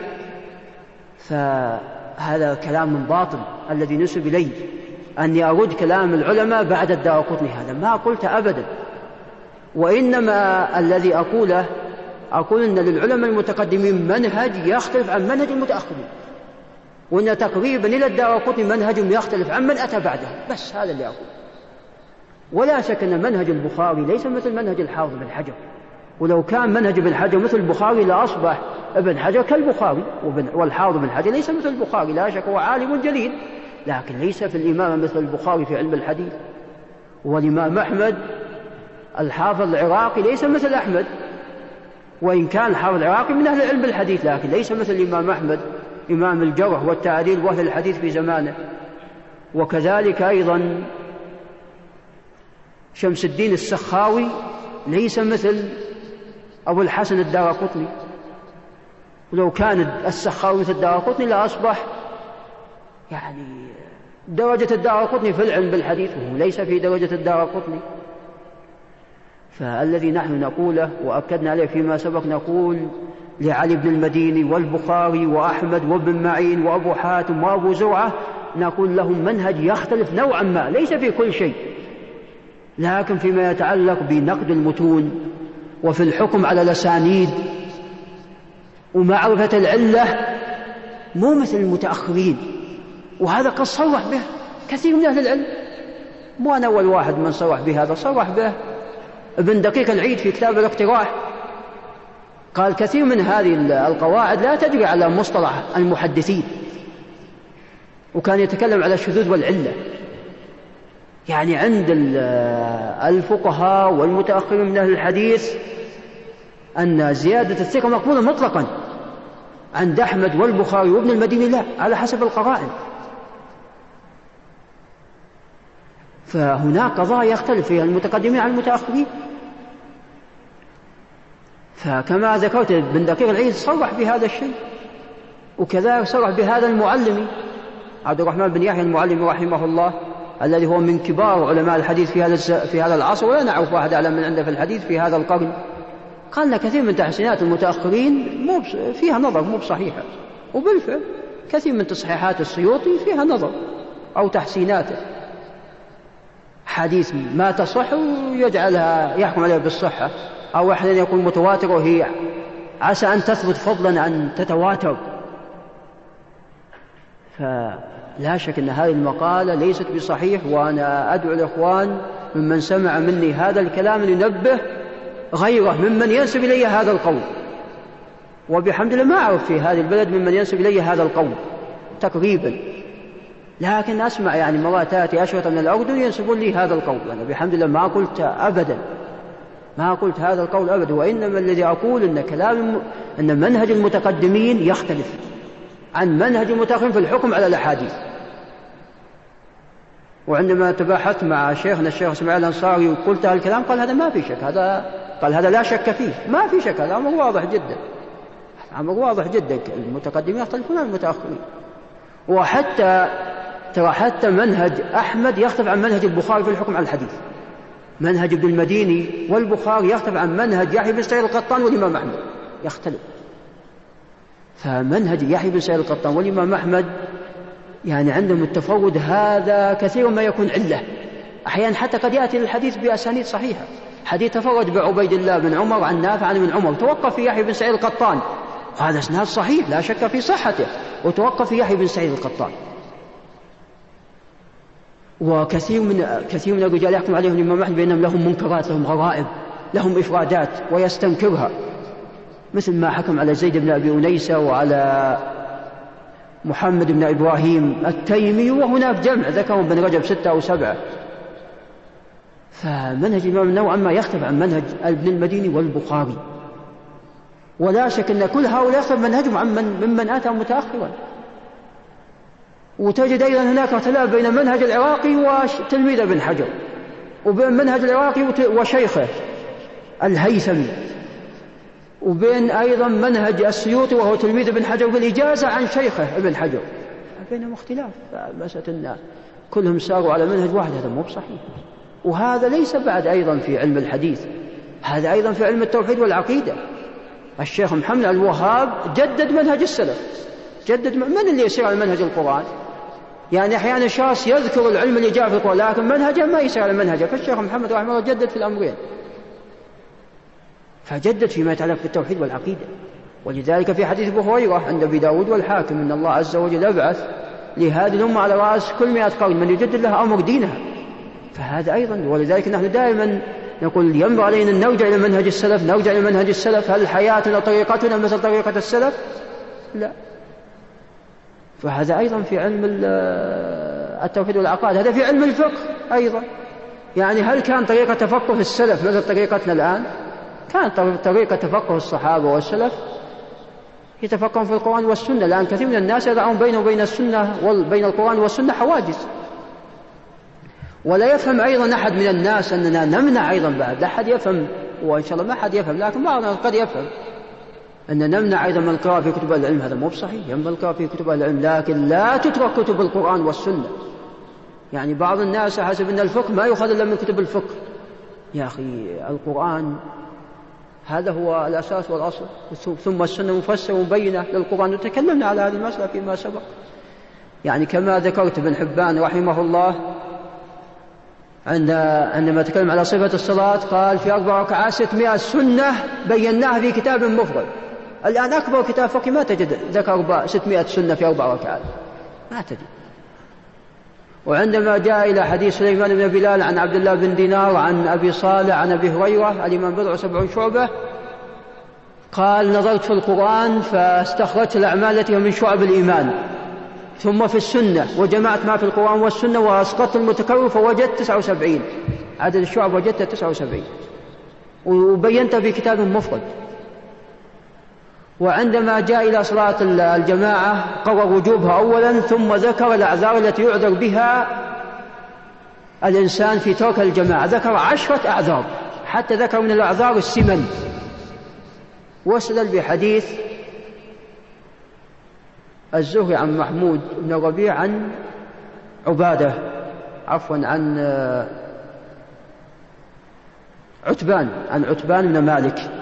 فهذا كلام باطل الذي نسب إلي أني أرد كلام العلماء بعد الدارقطني، هذا ما قلت أبدا. وإنما الذي أقوله أقول أن للعلماء المتقدمين منهج يختلف عن منهج المتأخرين، وأن تقريبا إلى الدارقطني منهج يختلف عن من أتى بعده، بس هذا اللي أقول. ولا شك أن منهج البخاري ليس مثل منهج الحافظ بن حجر، ولو كان منهج ابن حجر مثل البخاري لأصبح ابن حجر كالبخاري، والحافظ بن حجر ليس مثل البخاري، لا شك هو عالم جليل، لكن ليس في الإمام مثل البخاري في علم الحديث. والإمام أحمد الحافظ العراقي ليس مثل أحمد، وإن كان الحافظ العراقي من أهل علم الحديث، لكن ليس مثل الإمام أحمد إمام الجرح والتعديل وأهل الحديث في زمانه. وكذلك أيضا شمس الدين السخاوي ليس مثل أبو الحسن الدارقطني، ولو كان السخاوي مثل الدارقطني لأصبح يعني درجة الدارقطني في العلم بالحديث وهو ليس في درجة الدارقطني. فالذي نحن نقوله وأكدنا عليه فيما سبق، نقول لعلي بن المديني والبخاري وأحمد وابن معين وأبو حاتم وأبو زرعة، نقول لهم منهج يختلف نوعا ما، ليس في كل شيء، لكن فيما يتعلق بنقد المتون وفي الحكم على الأسانيد ومعرفة العلة مو مثل المتأخرين. وهذا قد صرح به كثير من أهل العلم، مو أنا أول واحد من صرح بهذا، صرح به ابن دقيق العيد في كتاب الاقتراح، قال كثير من هذه القواعد لا تجري على مصطلح المحدثين، وكان يتكلم على الشذوذ والعلة. يعني عند الفقهاء والمتأخرين من أهل الحديث أن زيادة الثقة مقبولة مطلقا، عند أحمد والبخاري وابن المديني لا، على حسب القرائن. فهناك قضايا يختلف فيها المتقدمين عن المتأخرين. فكما ذكرت ابن دقيق العيد صرح بهذا الشيء، وكذلك صرح بهذا المعلمي عبد الرحمن بن يحيى المعلمي رحمه الله، الذي هو من كبار علماء الحديث في هذا في هذا العصر، ولا نعرف واحد أعلم من عنده في الحديث في هذا القرن. قال كثير من تحسينات المتأخرين مو فيها نظر، مو بصحيحة، وبالفعل كثير من تصحيحات السيوطي فيها نظر أو تحسيناته، حديث ما تصح ويجعلها يحكم عليها بالصحة، أو أحيانا يكون متواتر وهي عسى أن تثبت فضلا عن تتواتر. فلا شك أن هذه المقالة ليست بصحيح، وأنا أدعو الإخوان ممن سمع مني هذا الكلام لننبه غيره ممن ينسب إلي هذا القول، وبحمد الله ما أعرف في هذه البلد ممن ينسب إلي هذا القول تقريبا، لكن أسمع يعني مرات تأتي أشرطة من الأردن ينسبون لي هذا القول. أنا بحمد الله ما قلت أبدا، ما قلت هذا القول أبدا، وإنما الذي أقول أن كلام أن منهج المتقدمين يختلف عن منهج المتأخرين في الحكم على الأحاديث. وعندما تباحثت مع شيخنا الشيخ اسماعيل الأنصاري وقلت هذا الكلام قال هذا ما في شك، هذا قال هذا لا شك فيه، ما في شك، هذا أمر واضح جدا، أمر واضح جدا، المتقدمين يختلفون عن المتأخرين. وحتى ترى حتى منهج أحمد يختلف عن منهج البخاري في الحكم على الحديث، منهج ابن المديني والبخاري يختلف عن منهج يحيى بن سعيد القطان والإمام أحمد، يختلف. فمنهج يحيى بن سعيد القطان والإمام أحمد يعني عندهم التفرد هذا كثير ما يكون علة، أحيانا حتى قد يأتي الحديث بأسانيد صحيحة، حديث تفرد بعبيد الله بن عمر عن نافع عن ابن عمر، توقف في يحيى بن سعيد القطان، وهذا اسناد صحيح لا شك في صحته، وتوقف في يحيى بن سعيد القطان. وكثير من كثير من الرجال يحكم عليهم الإمام أحمد بأنهم لهم منكرات، لهم غرائب، لهم إفرادات ويستنكرها، مثل ما حكم على زيد بن أبي أنيسة وعلى محمد بن إبراهيم التيمي، وهناك جمع ذكرهم بن رجب ستة أو سبعة. فمنهج الإمام نوعا ما يختلف عن منهج ابن المديني والبخاري، ولا شك أن كل هؤلاء يختلف منهجهم عن من ممن أتى متأخرا. وتجد أيضا هناك اختلاف بين منهج العراقي وتلميذ ابن حجر، وبين منهج العراقي وشيخه الهيثمي، وبين أيضا منهج السيوطي وهو تلميذ ابن حجر بالإجازة عن شيخه ابن حجر، بينهم اختلاف. فمسألة أن كلهم ساروا على منهج واحد هذا مو بصحيح. وهذا ليس بعد أيضا في علم الحديث، هذا أيضا في علم التوحيد والعقيدة. الشيخ محمد الوهاب جدد منهج السلف، جدد من اللي يسير على منهج القرآن. يعني أحيانا شخص يذكر العلم اللي جاء في القرآن لكن منهجه ما يسير على منهجه، فالشيخ محمد رحمه الله جدد في الأمرين، فجدد فيما يتعلق بالتوحيد والعقيدة. ولذلك في حديث أبو هريرة عند أبي داود والحاكم أن الله عز وجل أبعث لهذه الأمة على رأس كل مئة قرن من يجدد لها أمر دينها. فهذا أيضا، ولذلك نحن دائما نقول ينبغي علينا أن نرجع إلى منهج السلف، نرجع إلى منهج السلف. هل حياتنا طريقتنا مثل طريقة السلف؟ لا. فهذا أيضا في علم التوحيد والعقائد، هذا في علم الفقه أيضا. يعني هل كان طريقة تفقه السلف مثل طريقتنا الآن؟ كانت طريقة تفقه الصحابة والسلف يتفقهون في القرآن والسنة. الآن كثير من الناس يضعون بينه وبين السنة وبين القرآن والسنة حواجز، ولا يفهم أيضا أحد من الناس أننا نمنع أيضا بعد، لا أحد يفهم، وإن شاء الله ما أحد يفهم، لكن بعضنا قد يفهم أن نمنع أيضا من القراءة في كتب العلم. هذا مو بصحيح، ينبغي القراءة في كتب العلم، لكن لا تترك كتب القرآن والسنة، يعني بعض الناس حسب أن الفقه ما يؤخذ إلا من كتب الفقه. يا أخي القرآن هذا هو الأساس والأصل، ثم السنة مفسرة ومبينة للقرآن، وتكلمنا على هذه المسألة فيما سبق. يعني كما ذكرت ابن حبان رحمه الله عندما تكلم على صفة الصلاة قال في أربع ركعات ستمائة سنة بيناها في كتاب مفرد. الآن أكبر كتاب فقه ما تجد ذكر ستمائة سنة في أربع ركعات، ما تجد. وعندما جاء إلى حديث سليمان بن بلال عن عبد الله بن دينار عن أبي صالح عن أبي هريرة الإمام بضع سبعون شعبة قال نظرت في القرآن فاستخرجت الأعمال التي من شعب الإيمان، ثم في السنة وجمعت ما في القرآن والسنة وأسقطت المتكرر فوجدت تسعة وسبعين، عدد الشعب وجدت تسعة وسبعين، وبينت في كتاب مفرد. وعندما جاء إلى صلاة الجماعة قرر وجوبها أولا، ثم ذكر الأعذار التي يعذر بها الإنسان في ترك الجماعة، ذكر عشرة أعذار، حتى ذكر من الأعذار السمن، واستدل بحديث الزهري عن محمود بن ربيع عن عبادة عفوا عن عتبان عن عتبان بن مالك،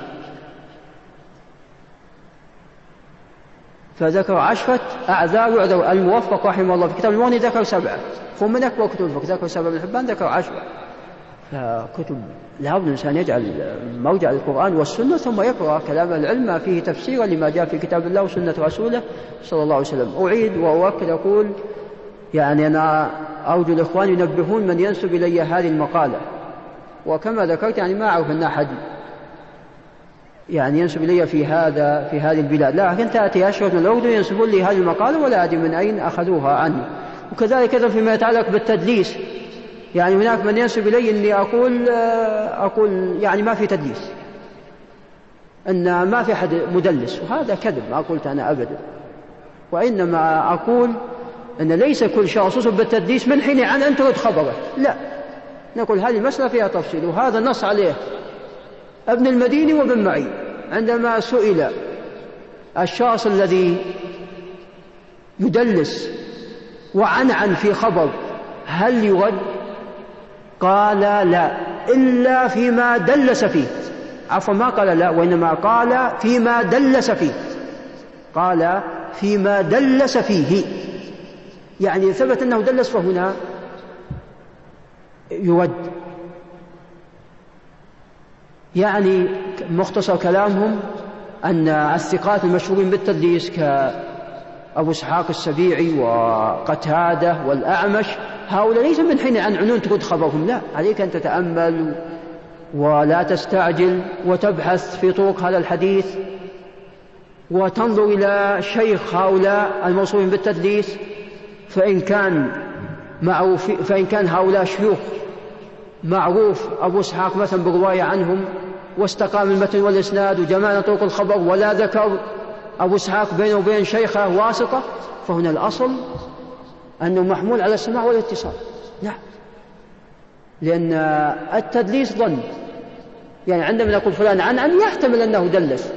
فذكر عشرة أعذار يعذر. الموفق رحمه الله في كتاب المغني ذكر سبعة، هم من أكبر كتب الفقه ذكر سبعة، ابن حبان ذكر عشرة. فكتب لابد الإنسان يجعل مرجع للقرآن والسنة، ثم يقرأ كلام العلم فيه تفسيرا لما جاء في كتاب الله وسنة رسوله صلى الله عليه وسلم. أعيد وأؤكد أقول يعني أنا أرجو الإخوان ينبهون من ينسب إلي هذه المقالة، وكما ذكرت يعني ما أعرف أن أحد يعني ينسب إلي في هذا في هذه البلاد، لكن تأتي أشهر من الأردن ينسبون لي هذه المقالة ولا أدري من أين أخذوها عني. وكذلك أيضا فيما يتعلق بالتدليس، يعني هناك من ينسب إلي أني أقول أقول يعني ما في تدليس، أن ما في أحد مدلس، وهذا كذب، ما قلت أنا أبدا. وإنما أقول أن ليس كل شخص يصب بالتدليس من حين عن أن ترد خبره، لا، نقول هذه المسألة فيها تفصيل، وهذا نص عليه ابن المديني وابن معين عندما سئل الشخص الذي يدلس وعنعن في خبر هل يرد؟ قال لا، إلا فيما دلس فيه، عفوا ما قال لا، وإنما قال فيما دلس فيه، قال فيما دلس فيه، يعني ثبت أنه دلس فهنا يرد. يعني مختصر كلامهم أن الثقات المشهورين بالتدليس كأبو إسحاق السبيعي وقتادة والأعمش هؤلاء ليس من حين عن عنون ترد خبرهم، لا، عليك أن تتأمل ولا تستعجل وتبحث في طرق هذا الحديث وتنظر إلى شيخ هؤلاء الموصوفين بالتدليس، فإن كان معروف فإن كان هؤلاء شيوخ معروف أبو إسحاق مثلا برواية عنهم واستقام المتن والإسناد وجمعنا طرق الخبر ولا ذكر أبو إسحاق بينه وبين شيخه واسطة، فهنا الأصل أنه محمول على السماع والاتصال، نعم، لأن التدليس ظن، يعني عندما نقول فلان عن عن يحتمل أنه دلس،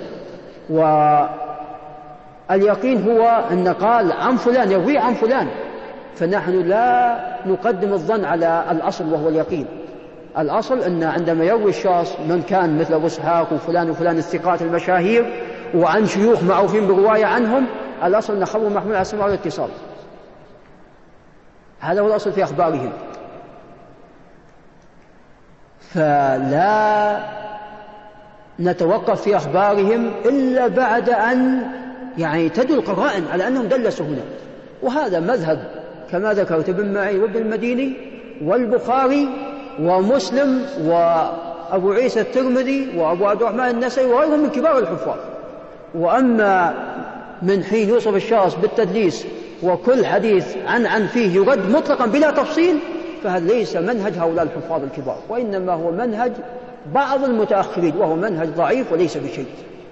واليقين هو أن قال عن فلان يروي عن فلان، فنحن لا نقدم الظن على الأصل وهو اليقين. الأصل أن عندما يروي الشخص من كان مثل أبو إسحاق وفلان وفلان الثقات المشاهير وعن شيوخ معروفين برواية عنهم، الأصل أن خبر محمول على السماع والاتصال، هذا هو الأصل في أخبارهم. فلا نتوقف في أخبارهم إلا بعد أن يعني تدل القرائن على أنهم دلسوا هنا، وهذا مذهب كما ذكرت ابن معين وابن المديني والبخاري ومسلم وأبو عيسى الترمذي وأبو عبد الرحمن النسائي وغيرهم من كبار الحفاظ. وأما من حين يوصف الشخص بالتدليس وكل حديث عن عن فيه يرد مطلقا بلا تفصيل، فهذا ليس منهج هؤلاء الحفاظ الكبار، وإنما هو منهج بعض المتأخرين، وهو منهج ضعيف وليس بشيء.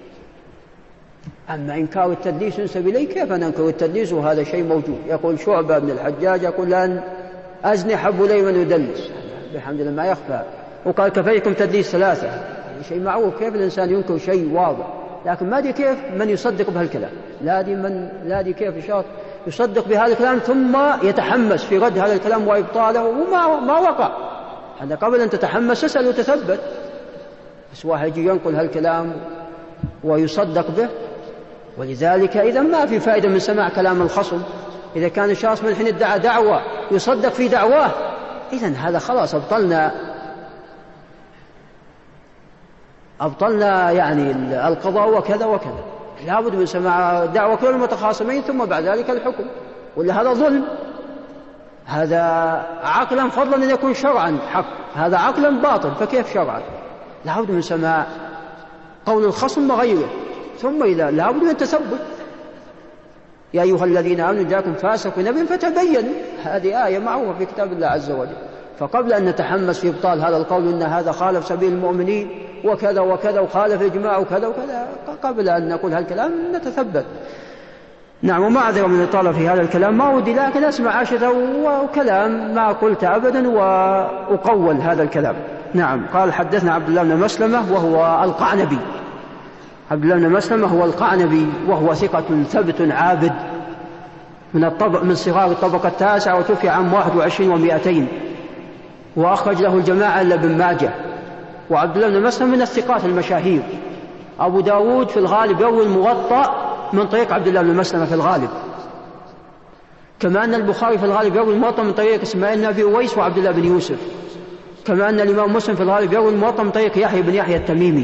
أما إنكار التدليس ينسب إليه، كيف ننكر التدليس وهذا شيء موجود؟ يقول شعبة بن الحجاج يقول لأن أزني حب لي من يدلس، بحمد الله ما يخفى، وقال كفيكم تدليس ثلاثة، يعني شيء معروف، كيف الإنسان ينكر شيء واضح؟ لكن ما دي كيف من يصدق بهالكلام، لا دي من لا دي كيف شخص يصدق بهذا الكلام ثم يتحمس في رد هذا الكلام وإبطاله وما ما وقع. هذا قبل أن تتحمس اسأل وتثبت. بس واحد يجي ينقل هالكلام ويصدق به. ولذلك إذا ما في فائدة من سماع كلام الخصم. إذا كان الشخص من الحين ادعى دعوة يصدق في دعواه، إذن هذا خلاص أبطلنا أبطلنا يعني القضاء وكذا وكذا. لابد من سماع دعوة كل المتخاصمين ثم بعد ذلك الحكم، ولا هذا ظلم. هذا عقلا فضلا أن يكون شرعا حق، هذا عقلا باطل فكيف شرعا؟ لابد من سماع قول الخصم وغيره، ثم إذا لابد من تثبت. يا أيها الذين آمنوا جاءكم فاسق بنبأ فتبينوا، هذه آية معروفة في كتاب الله عز وجل. فقبل أن نتحمس في إبطال هذا القول أن هذا خالف سبيل المؤمنين وكذا وكذا وخالف إجماع وكذا وكذا، قبل أن نقول هالكلام نتثبت. نعم. وما أعذر من الطالب في هذا الكلام، ما ودي لكن أسمع عشرة وكلام ما قلت أبدا وأقول هذا الكلام. نعم. قال حدثنا عبد الله بن مسلمة وهو القعنبي. عبد الله بن مسلمة هو القعنبي وهو ثقة ثبت عابد من الطبق من صغار الطبقة التاسعة، وتوفي عام واحد وعشرين ومائتين، وأخرج له الجماعة إلا ابن ماجه. وعبد الله بن مسلمة من الثقات المشاهير. أبو داود في الغالب يروي الموطأ من طريق عبد الله بن مسلمة في الغالب، كما أن البخاري في الغالب يروي الموطأ من طريق إسماعيل بن أبي أويس وعبد الله بن يوسف، كما أن الإمام مسلم في الغالب يروي الموطأ من طريق يحيى بن يحيى التميمي،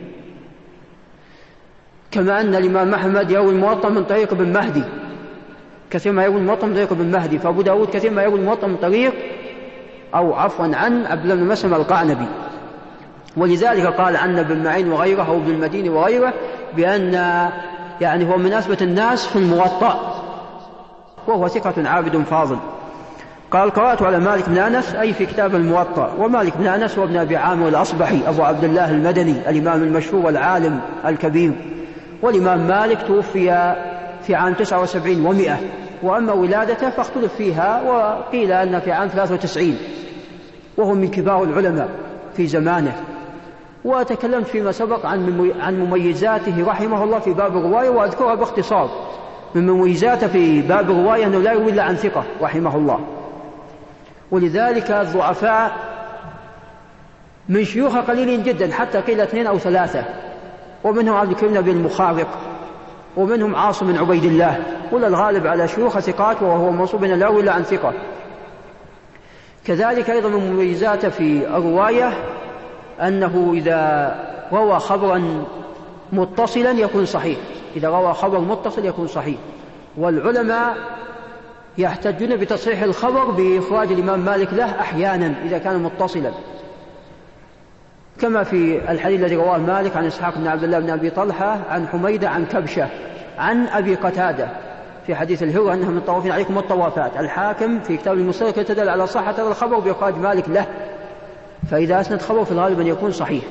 كما أن الإمام أحمد يروي الموطأ من طريق ابن مهدي، كثير ما يروي الموطأ من طريق ابن مهدي. فأبو داود كثير ما يروي الموطأ من طريق أو عفوا عن عبد الله بن مسلمة القعنبي. ولذلك قال عن ابن معين وغيره أو ابن المديني وغيره بأن يعني هو من أثبت الناس في الموطأ، وهو ثقة عابد فاضل. قال قرأت على مالك بن أنس أي في كتاب الموطأ. ومالك بن أنس هو ابن أبي عامر الأصبحي أبو عبد الله المدني الإمام المشهور والعالم الكبير. والإمام مالك توفي في عام تسعة وسبعين ومئة، وأما ولادته فاختلف فيها، وقيل أن في عام ثلاثة وتسعين، وهو من كبار العلماء في زمانه. وتكلمت فيما سبق عن عن مميزاته رحمه الله في باب الرواية، وأذكرها باختصار. من مميزاته في باب الرواية أنه لا يروي إلا عن ثقة رحمه الله، ولذلك الضعفاء من شيوخه قليلين جدا، حتى قيل اثنين أو ثلاثة، ومنهم عبد الكريم بن المخارق، ومنهم عاصم بن عبيد الله، ولا الغالب على شيوخ ثقات، وهو منصوب لا يروي إلا عن ثقة. كذلك أيضا من مميزاته في الرواية أنه إذا روى خبرا متصلا يكون صحيح، إذا روى خبر متصل يكون صحيح. والعلماء يحتجون بتصحيح الخبر بإخراج الإمام مالك له أحيانا إذا كان متصلا، كما في الحديث الذي رواه مالك عن إسحاق بن عبد الله بن أبي طلحة عن حميدة عن كبشة عن أبي قتادة في حديث الهوى أنهم من طوافين عليكم الطوافات. الحاكم في كتاب المستدرك يتدل على صحة هذا الخبر بإخراج مالك له، فإذا أسند خبر في الغالب أن يكون صحيح.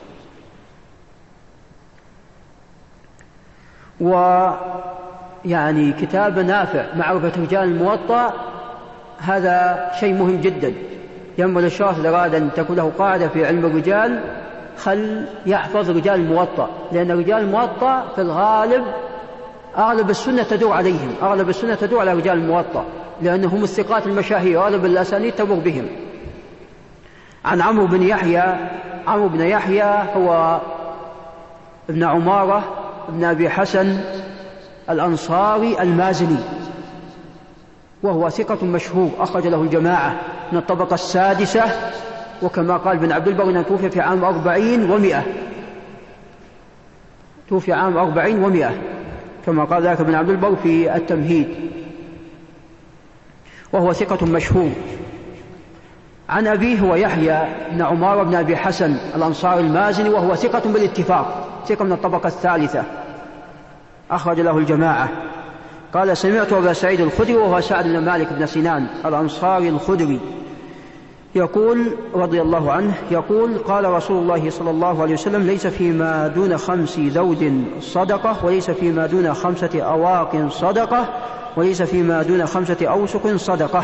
ويعني كتاب نافع معرفة رجال الموطأ هذا شيء مهم جدا، ينبغي للشخص إذا أراد أن تكون له قاعدة في علم الرجال خل يحفظ رجال الموطأ، لأن رجال الموطأ في الغالب أغلب السنة تدور عليهم، أغلب السنة تدور على رجال الموطأ، لأنهم الثقات المشاهير، أغلب الأسانيد تمر بهم. عن عمرو بن يحيى، عمرو بن يحيى هو ابن عمارة ابن أبي حسن الأنصاري المازني، وهو ثقة مشهور أخرج له الجماعة من الطبقة السادسة، وكما قال ابن عبد البر أنه توفي في عام أربعين ومئة، توفي عام أربعين ومئة كما قال ذلك ابن عبد البر في التمهيد، وهو ثقة مشهور. عن أبيه هو يحيى بن عمارة بن أبي حسن الأنصاري المازني، وهو ثقة بالاتفاق، ثقة من الطبقة الثالثة أخرج له الجماعة. قال سمعت أبا سعيد الخدري وهو سعد بن مالك بن سنان الأنصاري الخدري يقول رضي الله عنه يقول قال رسول الله صلى الله عليه وسلم ليس فيما دون خمس ذود صدقة، وليس فيما دون خمسة أواق صدقة، وليس فيما دون خمسة أوسق صدقة.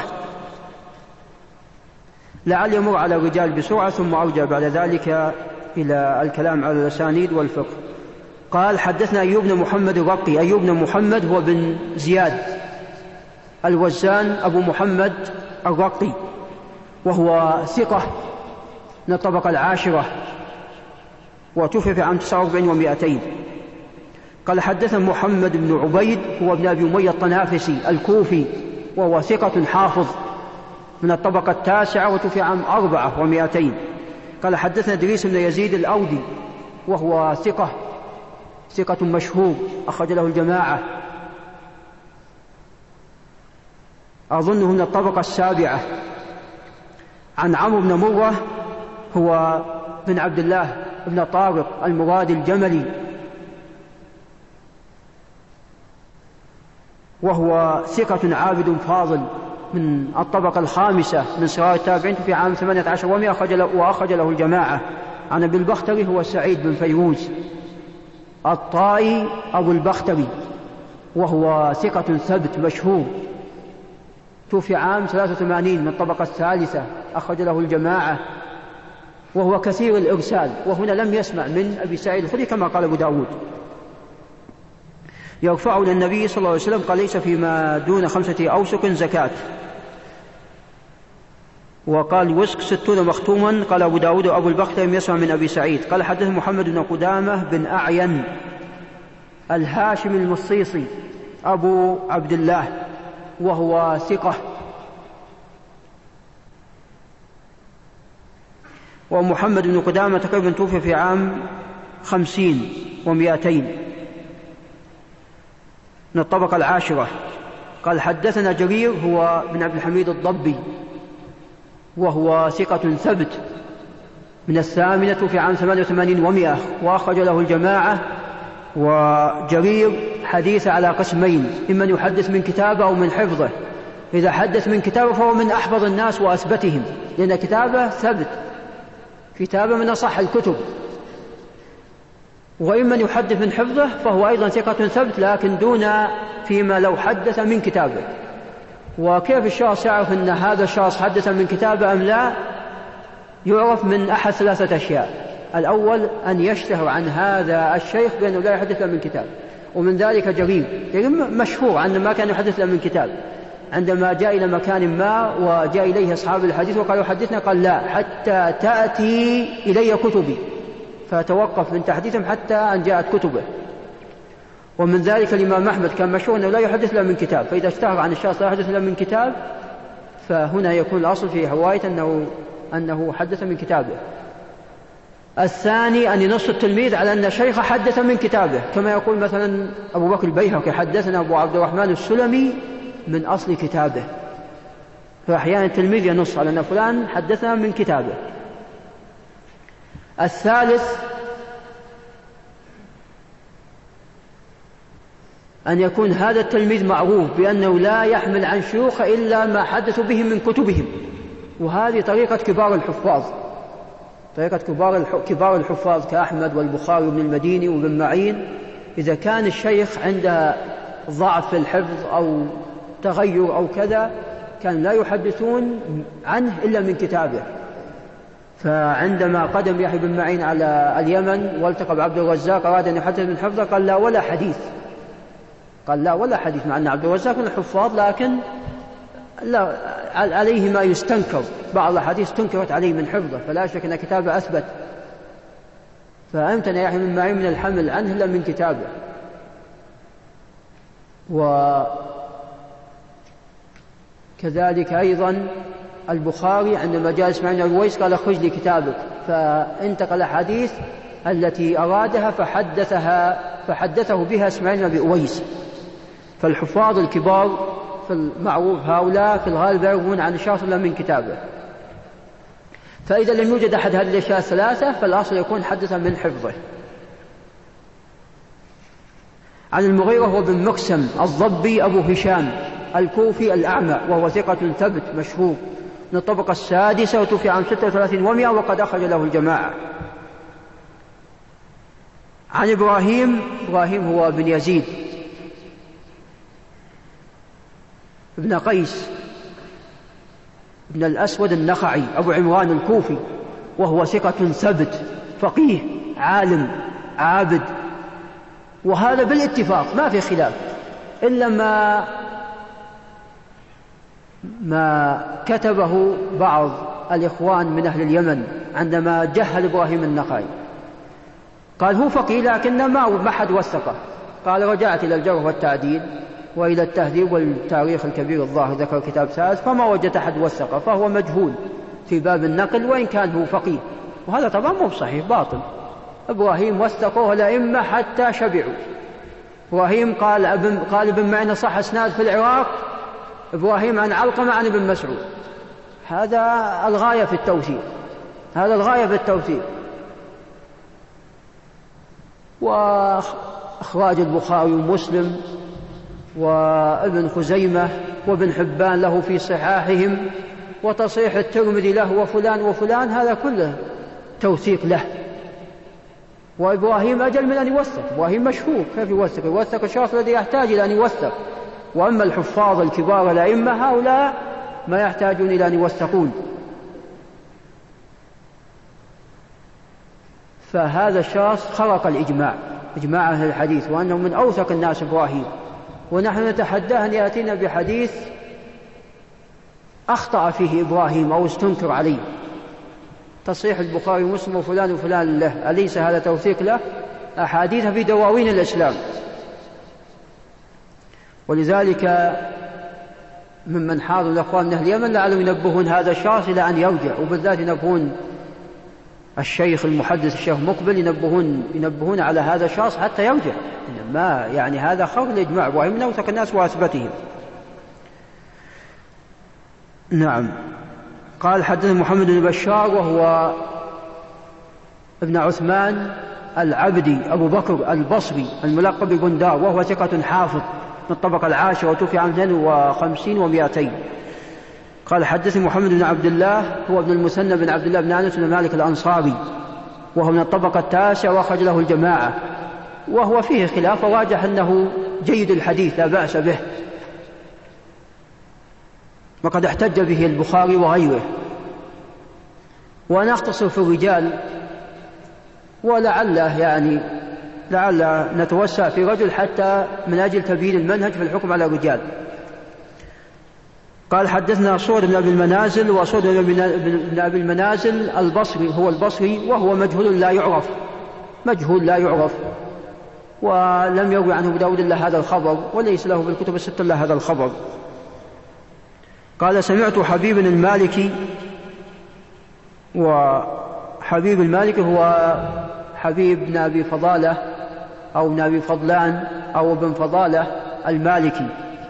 لعل يمر على الرجال بسرعة ثم أرجع بعد ذلك إلى الكلام على الأسانيد والفقه. قال حدثنا أيوب بن محمد الرقي. أيوب بن محمد هو بن زياد الوزان أبو محمد الرقي، وهو ثقة من الطبقة العاشرة، وتوفي في عام تسعة وأربعين ومائتين. قال حدثنا محمد بن عبيد هو ابن أبي أمية الطنافسي الكوفي، وهو ثقة حافظ من الطبقة التاسعة، وتوفي عام أربعة ومائتين. قال حدثنا إدريس بن يزيد الأودي وهو ثقة ثقة مشهور، أخرج له الجماعة، أظنه من الطبقة السابعة. عن عمرو بن مرة هو بن عبد الله بن طارق المرادي الجملي، وهو ثقة عابد فاضل من الطبقة الخامسة من صغار التابعين في عام ثمانية عشر ومائة، وأخرج له الجماعة. عن أبي البختري هو سعيد بن فيروز الطائي أبو البختري، وهو ثقة ثبت مشهور، توفي عام ثلاثة وثمانين من الطبقة الثالثة، أخرج له الجماعة، وهو كثير الإرسال، وهنا لم يسمع من أبي سعيد الخدري كما قال أبو داود. يرفع إلى النبي صلى الله عليه وسلم قال ليس فيما دون خمسة أوسق زكاة، وقال وسق ستون مختوما. قال أبو داود وأبو البختري لم يسمع من أبي سعيد. قال حدث محمد بن قدامة بن أعين الهاشم المصيصي أبو عبد الله، وهو ثقة، ومحمد بن قدامة تقريبا توفي في عام خمسين ومائتين من الطبقة العاشرة. قال حدثنا جرير هو بن عبد الحميد الضبي، وهو ثقة ثبت من الثامنة في عام ثمانية وثمانين ومائة، وأخرج له الجماعة. وجرير حديث على قسمين، إمن يحدث من كتابه أو من حفظه. إذا حدث من كتابه فهو من أحفظ الناس وأثبتهم، لأن كتابه ثبت، كتابه من أصح الكتب. وإمن يحدث من حفظه فهو أيضا ثقة ثبت، لكن دون فيما لو حدث من كتابه. وكيف الشخص يعرف أن هذا الشخص حدث من كتابه أم لا؟ يعرف من أحد ثلاثة أشياء. الأول أن يشتهر عن هذا الشيخ بأنه لا يحدث من كتاب، ومن ذلك جرير مشهور عن ما كان يحدث من كتاب. عندما جاء إلى مكان ما وجاء إليه أصحاب الحديث وقالوا حدثنا، قال لا حتى تأتي إلي كتبي، فتوقف من تحديثهم حتى أن جاءت كتبه. ومن ذلك الإمام أحمد كان مشهور أنه لا يحدث إلا من كتاب، فإذا اشتهر عن الشخص لا يحدث إلا من كتاب فهنا يكون الأصل في رواية أنه, أنه حدث من كتابه. الثاني أن ينص التلميذ على أن شيخ حدث من كتابه، كما يقول مثلا أبو بكر البيهقي حدثنا أبو عبد الرحمن السلمي من أصل كتابه، فأحيانا التلميذ ينص على أن فلان حدثنا من كتابه. الثالث أن يكون هذا التلميذ معروف بأنه لا يحمل عن شيوخ إلا ما حدثوا به من كتبهم، وهذه طريقة كبار الحفاظ، طريقة كبار الحفاظ كأحمد والبخاري وابن المديني وابن معين. إذا كان الشيخ عنده ضعف في الحفظ أو تغير أو كذا كان لا يحدثون عنه إلا من كتابه. فعندما قدم يحيى بن معين على اليمن والتقى بعبد الرزاق أراد أن يحدث من حفظه، قال لا ولا حديث، قال لا ولا حديث، مع أن عبد الرزاق من الحفاظ لكن لا عليه ما يستنكر، بعض الحديث تنكرت عليه من حفظه، فلا شك أن كتابه أثبت. فأمتن يحيى بن معين من الحمل عنه إلا من كتابه. وكذلك أيضا البخاري عندما جاء إسماعيل بن رويس قال اخرج لي كتابك، فانتقل الحديث التي أرادها فحدثها فحدثه بها إسماعيل بن رويس. فالحفاظ الكبار في المعروف هؤلاء في الغالب يروون عن الشخص إلا من كتابه. فإذا لم يوجد أحد هذه الأشياء الثلاثة فالأصل يكون حدثا من حفظه. عن المغيرة هو بن مقسم الضبي أبو هشام الكوفي الأعمى، وهو ثقة ثبت مشهور من الطبقة السادسة، وتوفي عام ستة وثلاثين ومائة، وقد أخرج له الجماعة. عن إبراهيم إبراهيم هو بن يزيد ابن قيس ابن الأسود النخعي أبو عمران الكوفي، وهو ثقة ثبت فقيه عالم عابد، وهذا بالاتفاق ما في خلاف، إلا ما ما كتبه بعض الإخوان من أهل اليمن عندما جهل إبراهيم النخعي. قال هو فقيه لكن ما حد وثقه. قال رجعت إلى الجرح والتعديل وإلى التهذيب والتاريخ الكبير الظاهر ذكر كتاب ثالث فما وجدت أحد وثقه، فهو مجهول في باب النقل وإن كان هو فقيه، وهذا طبعا مو صحيح، باطل. إبراهيم وثقوه الأئمة حتى شبعوا. إبراهيم قال ابن قال ابن معين صح اسناد في العراق إبراهيم عن علقمة عن ابن مسعود. هذا الغاية في التوثيق، هذا الغاية في التوثيق. وأخراج البخاري ومسلم وابن خزيمة وابن حبان له في صحاحهم، وتصحيح الترمذي له وفلان وفلان، هذا كله توثيق له. وإبراهيم أجل من أن يوثق، إبراهيم مشهور، كيف يوثق؟ يوثق الشخص الذي يحتاج إلى أن يوثق. وأما الحفاظ الكبار الأئمة هؤلاء ما يحتاجون إلى أن يوثقون. فهذا الشخص خرق الإجماع، إجماع أهل الحديث، وأنه من أوثق الناس إبراهيم. ونحن نتحداه أن يأتينا بحديث أخطأ فيه إبراهيم أو استنكر عليه. تصحيح البخاري ومسلم وفلان وفلان له، أليس هذا توثيق له؟ أحاديث في دواوين الإسلام. ولذلك ممن حاضر الأخوان من أهل اليمن لعلهم ينبهون هذا الشخص إلى أن يرجع، وبالذات ينبهون الشيخ المحدث الشيخ مقبل، ينبهون ينبهون على هذا الشخص حتى يرجع. ما يعني هذا خرق الإجماع، وهي من أوثق الناس وأثبتهم. نعم. قال حدثنا محمد بن بشار وهو ابن عثمان العبدي أبو بكر البصري الملقب ببندار، وهو ثقة حافظ من الطبقة العاشرة، وتوفي عام اثنين وخمسين ومئتين. قال حدثني محمد بن عبد الله هو ابن المثنى بن عبد الله بن أنس بن مالك الأنصاري، وهو من الطبقة التاسعة وأخرج له الجماعة، وهو فيه خلاف، وراجح أنه جيد الحديث لا بأس به، وقد احتج به البخاري وغيره. وأنا أختصر في الرجال، ولعله يعني لعل نتوسع في رجل حتى من أجل تبيين المنهج في الحكم على الرجال. قال حدثنا صور بن أبي المنازل، وصور بن أبي المنازل البصري هو البصري، وهو مجهول لا يعرف، مجهول لا يعرف، ولم يروي عنه أبو داود إلا هذا الخبر، وليس له بالكتب الستة إلا هذا الخبر. قال سمعت حبيب المالكي، وحبيب المالكي هو حبيب بن أبي فضالة أو بن أبي فضلان أو ابن فضالة المالكي،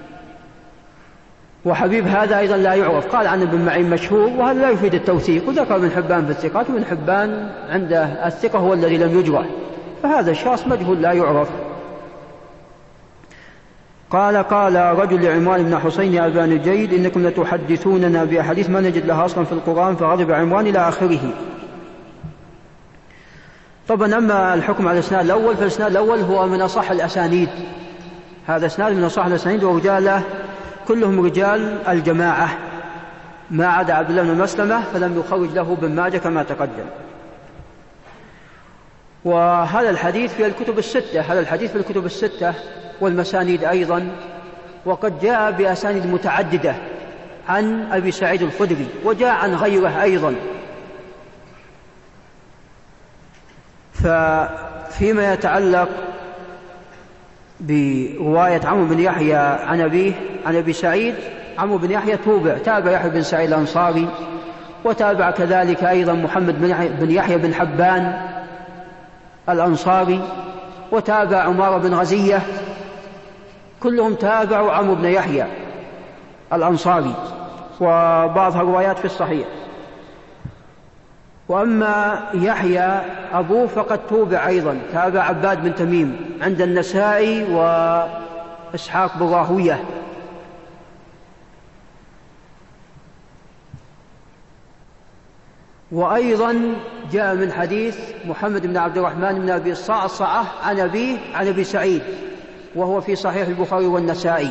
وحبيب هذا أيضا لا يعرف. قال عن ابن معين مشهور، وهذا لا يفيد التوثيق، وذكر ابن حبان في الثقات، وابن حبان عنده الثقة هو الذي لم يجرح، فهذا الشخص مجهول لا يعرف. قال قال رجل لعمران بن حسين يا أبا نجيد إنكم لتحدثوننا بأحاديث ما نجد لها أصلا في القرآن، فغضب عمران إلى آخره. طبعا أما الحكم على الإسناد الأول، فالإسناد الأول هو من أصح الأسانيد، هذا إسناد من أصح الأسانيد، ورجاله كلهم رجال الجماعة ما عدا عبد الله بن مسلمة فلم يخرج له ابن ماجه كما تقدم. وهذا الحديث في الكتب الستة، هذا الحديث في الكتب الستة والمسانيد أيضا، وقد جاء بأسانيد متعددة عن أبي سعيد الخدري، وجاء عن غيره أيضا. ففيما يتعلق برواية عمرو بن يحيى عن أبيه عن أبي سعيد، عمرو بن يحيى توبع، تابع يحيى بن سعيد الأنصاري، وتابع كذلك أيضا محمد بن يحيى بن حبان الأنصاري، وتابع عمار بن غزية، كلهم تابعوا عمرو بن يحيى الأنصاري، وبعضها روايات في الصحيح. وأما يحيى أبوه فقد توبع أيضا، تابع عباد بن تميم عند النسائي وإسحاق بن راهوية. وأيضا جاء من حديث محمد بن عبد الرحمن بن أبي الصعصعة عن أبيه عن أبي سعيد، وهو في صحيح البخاري والنسائي،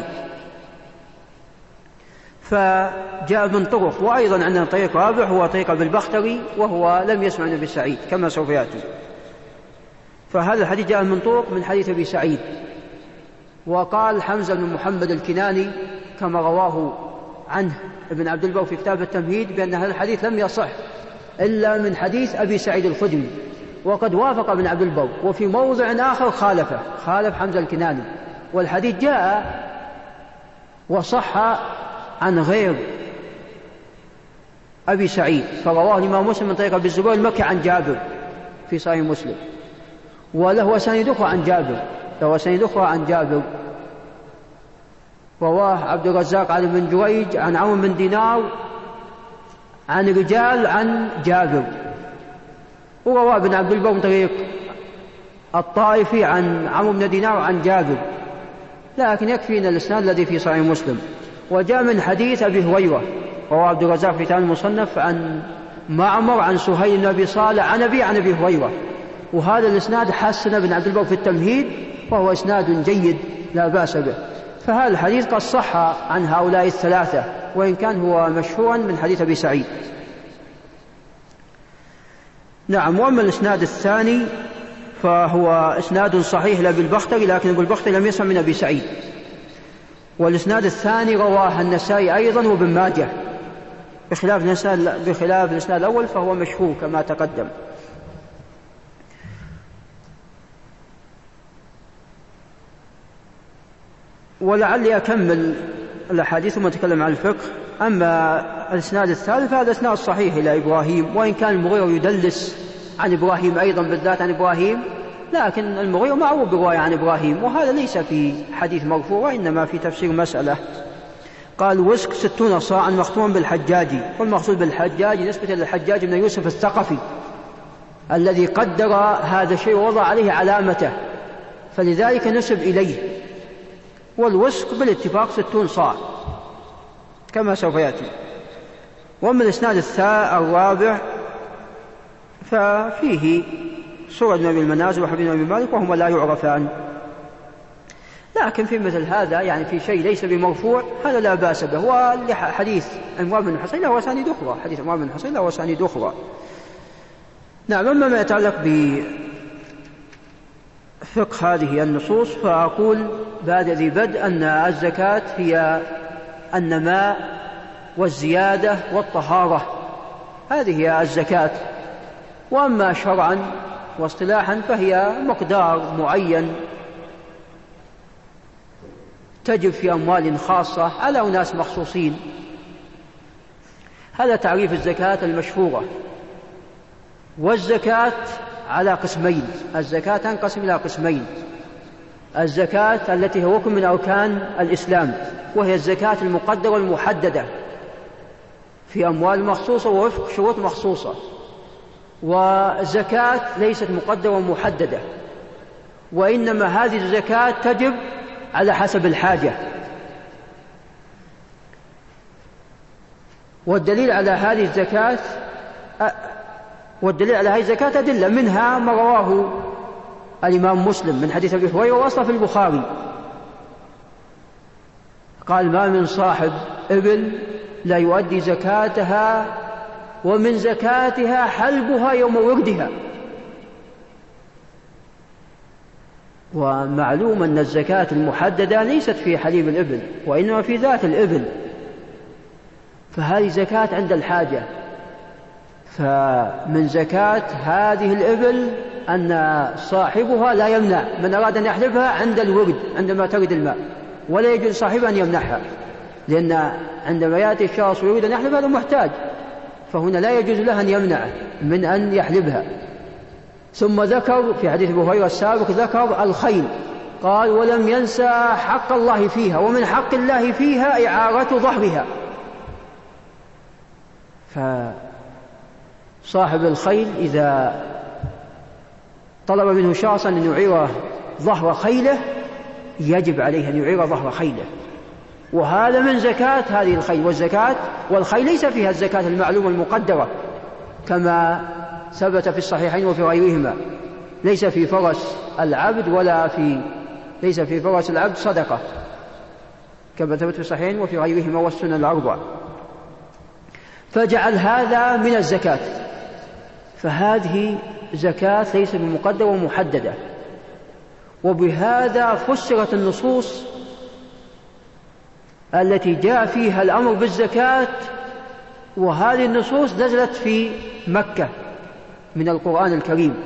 فجاء من طرق. وأيضا عندنا طريق رابع هو طريق أبي البختري، وهو لم يسمع عن أبي سعيد كما سوف يأتي. فهذا الحديث جاء من طرق من حديث أبي سعيد. وقال حمزة بن محمد الكناني كما رواه عنه ابن عبد البر في كتاب التمهيد بأن هذا الحديث لم يصح إلا من حديث أبي سعيد الخدري، وقد وافق ابن عبد البر، وفي موضع آخر خالفه، خالف حمزة الكناني، والحديث جاء وصح عن غير أبي سعيد، فرواه الإمام مسلم من طريق أبي الزبير المكي عن جابر في صحيح مسلم، وله أسانيد أخرى عن جابر، له أسانيد أخرى عن جابر، رواه عبد الرزاق عن ابن جريج عن عمرو بن دينار عن رجال عن جابر، ورواه ابن عبد البر من طريق الطائفي عن عمرو بن دينار عن جابر، لكن يكفينا الإسناد الذي في صحيح مسلم. وجاء من حديث أبي هريرة رواه عبد الرزاق في كتاب المصنف عن معمر عن سهيل بن أبي صالح عن أبي عن أبي هريرة، وهذا الإسناد حسن ابن عبد البر في التمهيد، وهو إسناد جيد لا بأس به. فهذا الحديث قد صح عن هؤلاء الثلاثة، وإن كان هو مشهورا من حديث أبي سعيد. نعم. وأما الإسناد الثاني فهو إسناد صحيح لأبي البختري، لكن أبو البختري لم يسمع من أبي سعيد. والإسناد الثاني رواه النسائي أيضا وابن ماجه، بخلاف الإسناد بخلاف الإسناد الأول فهو مشهور كما تقدم. ولعلي أكمل الأحاديث ثم أتكلم عن الفقه. أما الإسناد الثالث فهذا إسناد صحيح إلى إبراهيم، وإن كان المغيرة يدلس عن إبراهيم أيضا بالذات عن إبراهيم، لكن المغيرة معروف برواية عن إبراهيم، وهذا ليس في حديث مرفوع وإنما في تفسير مسألة. قال وسك ستون صاعا مختوما بالحجاج، والمقصود بالحجاج نسبة للحجاج بن يوسف الثقفي الذي قدر هذا الشيء ووضع عليه علامته، فلذلك نسب إليه. والوسك بالاتفاق ستون صاع كما سوف يأتي. ومن الإسناد الرابع ففيه سورة بن أبي المنازل وحبيب بن أبي مالك وهما لا يعرفان، لكن في مثل هذا يعني في شيء ليس بمرفوع هذا لا بأس به. وحديث عمران بن حصين له أسانيد أخرى، حديث عمران بن حصين له أسانيد أخرى. نعم. أما ما يتعلق بفقه هذه النصوص فأقول بعد ذي بدء أن الزكاة هي النماء والزيادة والطهارة، هذه هي الزكاة. وأما شرعا واصطلاحا فهي مقدار معين تجب في أموال خاصة على أناس مخصوصين. هذا تعريف الزكاة المشهورة. والزكاة على قسمين، الزكاة تنقسم إلى قسمين: الزكاة التي هي ركن من أركان الإسلام، وهي الزكاة المقدرة والمحددة في أموال مخصوصة ووفق شروط مخصوصة، وزكاة ليست مقدرة ومحددة، وإنما هذه الزكاة تجب على حسب الحاجة. والدليل على هذه الزكاة والدليل على هذه الزكاة أدلة، منها ما رواه الإمام مسلم من حديث أبي هريرة وأصله في البخاري، قال ما من صاحب إبل لا يؤدي زكاتها ومن زكاتها حلبها يوم وردها. ومعلوم أن الزكاة المحددة ليست في حليب الإبل وإنما في ذات الإبل، فهذه زكاة عند الحاجة. فمن زكاة هذه الإبل أن صاحبها لا يمنع من أراد أن يحلبها عند الورد عندما ترد الماء، ولا يجوز صاحبها أن يمنعها، لأن عندما يأتي الشخص ويريد أن يحلبها هذا محتاج، فهنا لا يجوز له أن يمنع من أن يحلبها. ثم ذكر في حديث أبي هريرة السابق ذكر الخيل، قال ولم ينسى حق الله فيها، ومن حق الله فيها إعارة ظهرها. فصاحب الخيل إذا طلب منه شخصا أن يعير ظهر خيله يجب عليه أن يعير ظهر خيله، وهذا من زكاة هذه الخيل. والزكاة والخيل ليس فيها الزكاة المعلومة المقدرة كما ثبت في الصحيحين وفي غيرهما، ليس في فرس العبد ولا في ليس في فرس العبد صدقة كما ثبت في الصحيحين وفي غيرهما والسنن الأربع، فجعل هذا من الزكاة. فهذه زكاة ليس بمقدرة ومحددة، وبهذا فسرت النصوص التي جاء فيها الأمر بالزكاة، وهذه النصوص نزلت في مكة من القرآن الكريم.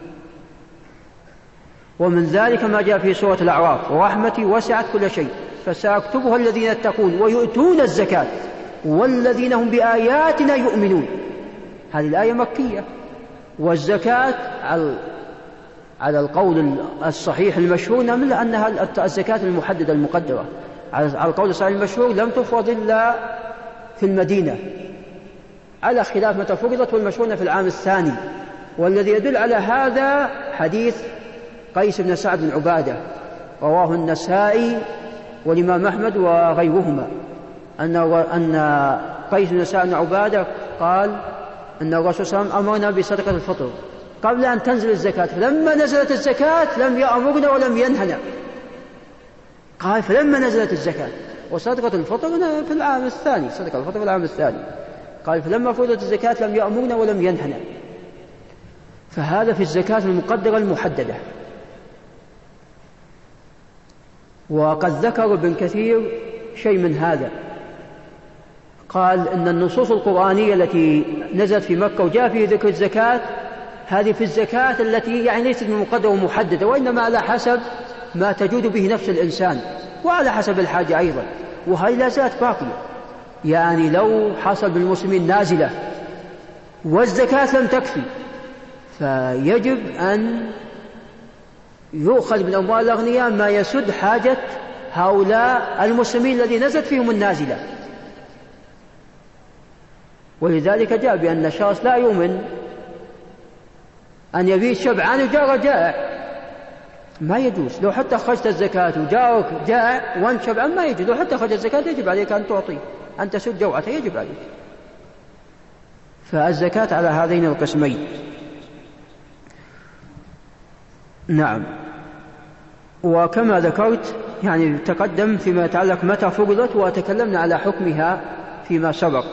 ومن ذلك ما جاء في سورة الأعراف: ورحمتي وسعت كل شيء فسأكتبها الذين يتقون ويؤتون الزكاة والذين هم بآياتنا يؤمنون. هذه الآية مكية. والزكاة على القول الصحيح المشهور نعم أنها الزكاة المحددة المقدرة. على القول الصحيح المشهور لم تفرض إلا في المدينة، على خلاف متى فرضت، والمشهور في العام الثاني. والذي يدل على هذا حديث قيس بن سعد بن عبادة رواه النسائي والإمام أحمد وغيرهما، أن قيس بن سعد بن عبادة قال أن الرسول صلى الله عليه وسلم أمرنا بصدقة الفطر قبل أن تنزل الزكاة، فلما نزلت الزكاة لم يأمرنا ولم ينهنا. قال فلما نزلت الزكاة وصدقة الفطر في العام الثاني، صدقة الفطر في العام الثاني. قال فلما فرضت الزكاة لم يأمرنا ولم ينهنا. فهذا في الزكاة المقدرة المحددة. وقد ذكر ابن كثير شيء من هذا، قال إن النصوص القرآنية التي نزلت في مكة وجاء في ذكر الزكاة هذه في الزكاة التي يعني ليست مقدرة ومحددة، وإنما على حسب ما تجود به نفس الإنسان وعلى حسب الحاجة أيضا، وهذه لا زالت باقية. يعني لو حصل بالمسلمين نازلة والزكاة لم تكفي فيجب أن يؤخذ من أموال الأغنياء ما يسد حاجة هؤلاء المسلمين الذي نزلت فيهم النازلة. ولذلك جاء بأن شخص لا يؤمن أن يبيت شبعان وجار جائع، ما يجوز. لو حتى خرجت الزكاة وجارك جائع وأنت شبعان ما يجوز. لو حتى خرجت الزكاة يجب عليك أن تعطي، أن تسد جوعته يجب عليك. فالزكاة على هذين القسمين. نعم. وكما ذكرت يعني تقدم فيما يتعلق متى فرضت، وتكلمنا على حكمها فيما سبق.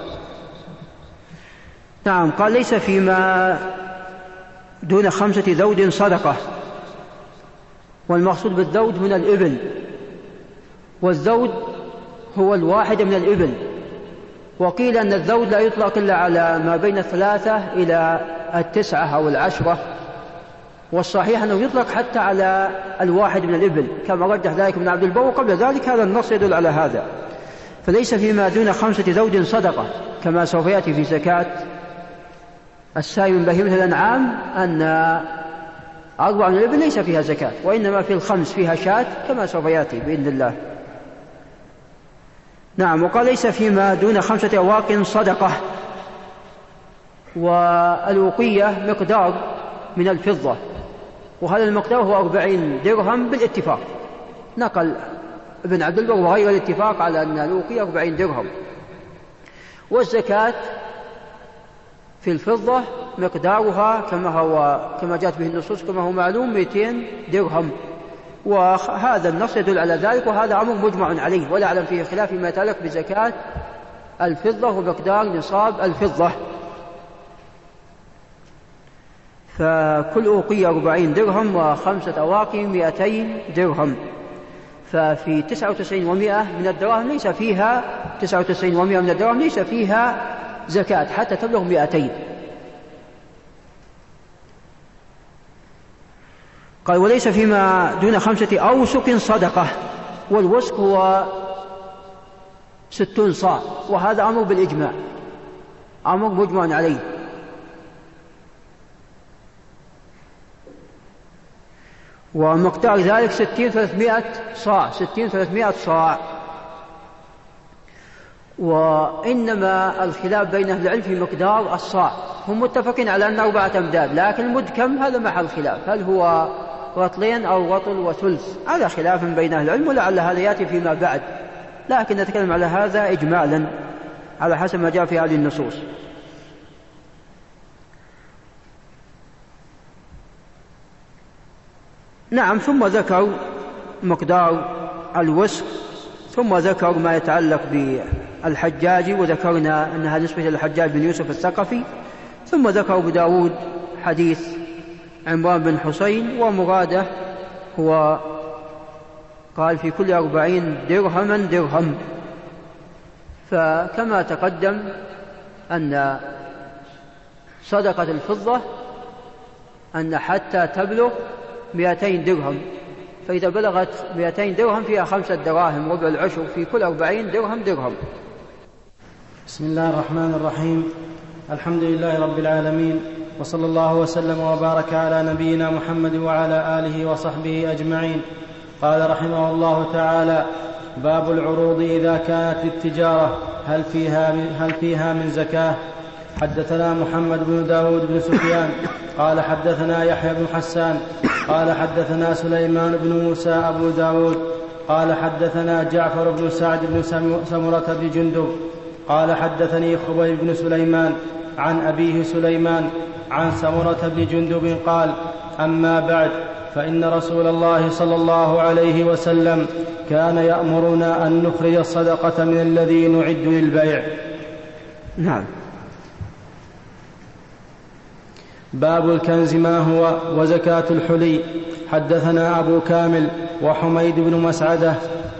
نعم. قال ليس فيما دون خمسة ذود صدقة، والمقصود بالذود من الإبل، والذود هو الواحد من الإبل. وقيل أن الذود لا يطلق إلا على ما بين الثلاثة إلى التسعة أو العشرة، والصحيح أنه يطلق حتى على الواحد من الإبل كما رجح ذلك ابن عبد البر. قبل ذلك هذا النص يدل على هذا. فليس فيما دون خمسة ذود صدقة، كما سوف يأتي في زكاة السائم من بهيمة الأنعام أن أربع من الإبل ليس فيها زكاة، وإنما في الخمس فيها شاة كما سوف يأتي بإذن الله. نعم. وقال ليس فيما دون خمسة أواق صدقة، والأوقية مقدار من الفضة، وهذا المقدار هو أربعين درهم بالاتفاق. نقل ابن عبد البر وغير الاتفاق على أن الأوقية أربعين درهم. والزكاة في الفضة مقدارها كما هو كما جاءت به النصوص كما هو معلوم مئتين درهم، وهذا النص يدل على ذلك، وهذا أمر مجمع عليه ولا أعلم فيه خلاف فيما يتعلق بزكاة الفضة ومقدار نصاب الفضة. فكل أوقية أربعين درهم، وخمسة أواقي مئتين درهم. ففي تسعة وتسعين ومئة من الدراهم ليس فيها تسعة وتسعين ومئة من الدراهم ليس فيها زكاة حتى تبلغ مئتين. قال وليس فيما دون خمسة أوسق صدقة، والوسق هو ستون صاع، وهذا أمر بالإجماع، أمر مجمع عليه. ومقدار ذلك ستين ثلاثمائة صاع، ستين ثلاثمائة صاع. وإنما الخلاف بين أهل العلم في مقدار الصاع، هم متفقين على أن أربعة أمداد، لكن المد كم هذا محل خلاف، هل هو رطلين أو رطل وثلث، على خلاف بين أهل العلم، ولعل هذا يأتي فيما بعد، لكن نتكلم على هذا إجمالا على حسب ما جاء في هذه النصوص. نعم. ثم ذكر مقدار الوسق، ثم ذكر ما يتعلق بالحجاج، وذكرنا أنها نسبة للحجاج بن يوسف الثقفي. ثم ذكر أبو داود حديث عمران بن حسين، ومراده هو قال في كل أربعين درهما درهم، فكما تقدم أن صدقة الفضة أن حتى تبلغ مئتين درهم، فإذا بلغت مئتين درهم فيها خمسة دراهم ربع العشر، في كل أربعين درهم درهم. بسم الله الرحمن الرحيم. الحمد لله رب العالمين، وصلى الله وسلم وبارك على نبينا محمد وعلى آله وصحبه أجمعين. قال رحمه الله تعالى: باب العروض إذا كانت للتجارة هل فيها من, هل فيها من زكاة؟ حدثنا محمد بن داود بن سفيان قال حدثنا يحيى بن حسان قال حدثنا سليمان بن موسى أبو داود قال حدثنا جعفر بن سعد بن سمرة بن جندب قال حدثني خبيب بن سليمان عن أبيه سليمان عن سمرة بن جندب قال: أما بعد، فإن رسول الله صلى الله عليه وسلم كان يأمرنا أن نخرج الصدقة من الذي نعد للبيع. نعم. باب الكنز ما هو وزكاة الحلي. حدثنا أبو كامل وحميد بن مسعدة.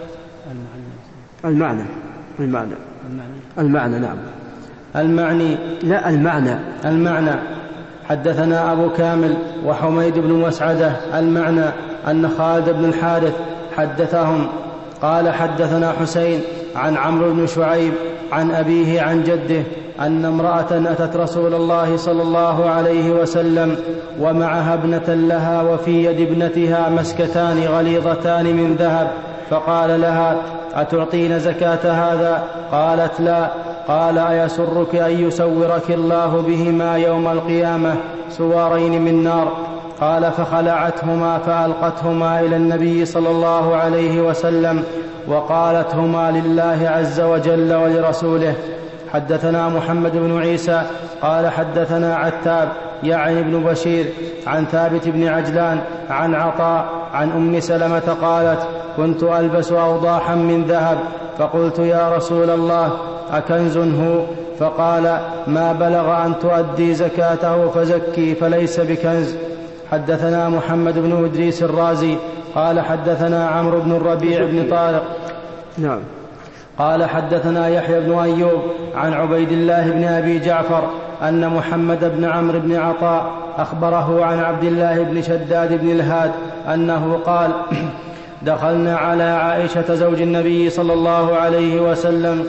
المعنى المعنى المعنى نعم المعني لا المعنى المعنى حدثنا أبو كامل وحميد بن مسعدة المعنى أن خالد بن الحارث حدثهم قال: حدثنا حسين عن عمرو بن شعيب عن أبيه عن جده أن امرأة أتت رسول الله صلى الله عليه وسلم ومعها ابنة لها وفي يد ابنتها مسكتان غليظتان من ذهب، فقال لها: أتعطين زكاة هذا؟ قالت: لا. قال: أيسرك أن يسورك الله بهما يوم القيامة سوارين من نار؟ قال: فخلعتهما فألقتهما إلى النبي صلى الله عليه وسلم وقالتهما لله عز وجل ولرسوله. حدثنا محمد بن عيسى قال حدثنا عتاب يعني ابن بشير عن ثابت بن عجلان عن عطاء عن أم سلمة قالت: كنت ألبس أوضاحا من ذهب، فقلت: يا رسول الله، أكنز هو؟ فقال: ما بلغ أن تؤدي زكاته فزكي، فليس بكنز. حدثنا محمد بن إدريس الرازي قال حدثنا عمرو بن الربيع بن طارق. نعم. قال حدثنا يحيى بن أيوب عن عبيد الله بن أبي جعفر أن محمد بن عمرو بن عطاء أخبره عن عبد الله بن شداد بن الهاد أنه قال: دخلنا على عائشة زوج النبي صلى الله عليه وسلم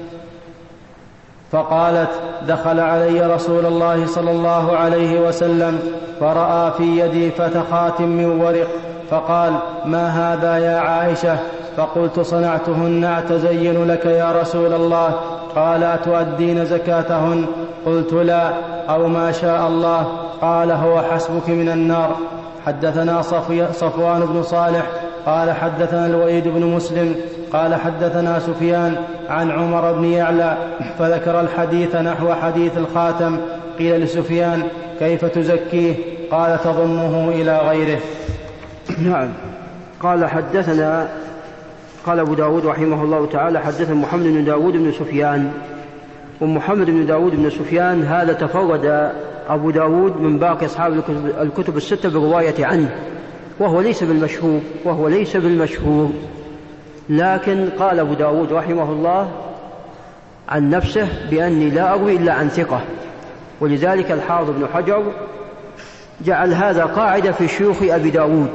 فقالت: دخل علي رسول الله صلى الله عليه وسلم فرأى في يدي فتخات من ورق، فقال: ما هذا يا عائشة؟ فقلت: صنعتهن أتزين لك يا رسول الله. قال: أتؤدين زكاتهن؟ قلت: لا، أو ما شاء الله. قال: هو حسبك من النار. حدثنا صفوان بن صالح قال حدثنا الوليد بن مسلم قال حدثنا سفيان عن عمر بن يعلى فذكر الحديث نحو حديث الخاتم. قيل لسفيان: كيف تزكيه؟ قال: تضمه إلى غيره. نعم. قال حدثنا قال أبو داود رحمه الله تعالى: حدثنا محمد بن داود بن سفيان. ومحمد بن داود بن سفيان هذا تفرد أبو داود من باقي أصحاب الكتب الستة بالرواية عنه، وهو ليس بالمشهور وهو ليس بالمشهور لكن قال أبو داود رحمه الله عن نفسه بأني لا أروي إلا عن ثقة، ولذلك الحافظ بن حجر جعل هذا قاعدة في شيوخ أبي داود،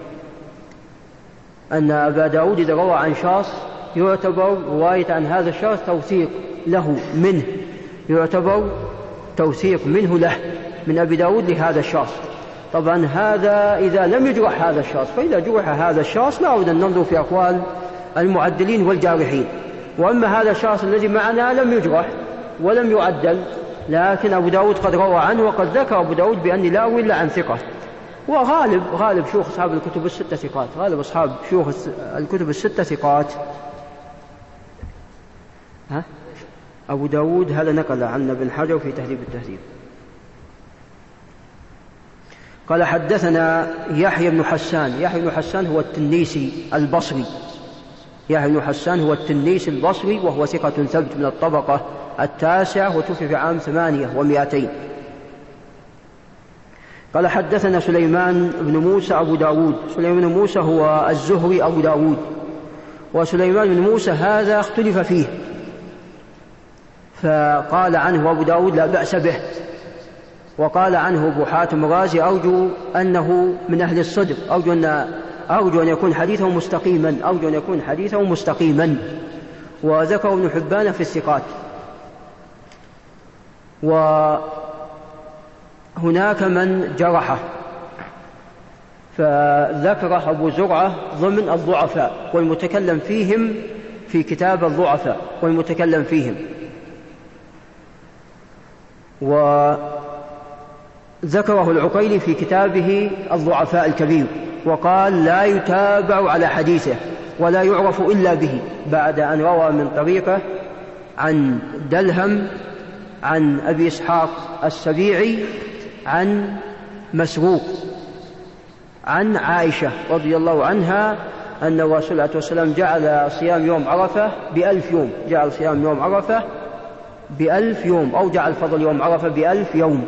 أن أبا داود إذا روى عن شخص يعتبر رواية عن هذا الشخص توثيق له منه، يعتبر توثيق منه له من أبي داود لهذا الشخص. طبعا هذا إذا لم يجرح هذا الشخص، فإذا جرح هذا الشخص نعود أن ننظر في أقوال المعدلين والجارحين. وأما هذا الشخص الذي معنا لم يجرح ولم يعدل، لكن أبو داود قد روى عنه، وقد ذكر أبو داود بأني لا أروي إلا عن ثقة. وغالب غالب شيوخ أصحاب الكتب الستة ثقات، غالب أصحاب شيوخ الكتب الستة ثقات. ها؟ أبو داود هذا نقل عن ابن حجر في تهذيب التهذيب. قال حدثنا يحيى بن حسان. يحيى بن حسان هو التنيسي البصري، يحيى بن حسان هو التنيسي البصري، وهو ثقة ثبت من الطبقة التاسعة، وتوفي في عام ثمانية ومائتين. قال حدثنا سليمان بن موسى أبو داود. سليمان بن موسى هو الزهري أبو داود، وسليمان بن موسى هذا اختلف فيه، فقال عنه أبو داود لا بأس به، وقال عنه أبو حاتم الرازي أرجو أنه من أهل الصدق، أرجو أن, أرجو أن يكون حديثه مستقيما، أرجو أن يكون حديثه مستقيما. وذكر ابن حبان في الثقات. وهناك من جرحه فذكره أبو زرعة ضمن الضعفاء، والمتكلم فيهم في كتاب الضعفاء والمتكلم فيهم. وذكره العقيلي في كتابه الضعفاء الكبير، وقال لا يتابع على حديثه ولا يعرف إلا به، بعد أن روى من طريقه عن دلهم عن أبي إسحاق السبيعي عن مسروق عن عائشة رضي الله عنها أن الرسول عليه السلام جعل صيام يوم عرفة بألف يوم، جعل صيام يوم عرفة بألف يوم، أو جعل فضل يوم عرفة بألف يوم.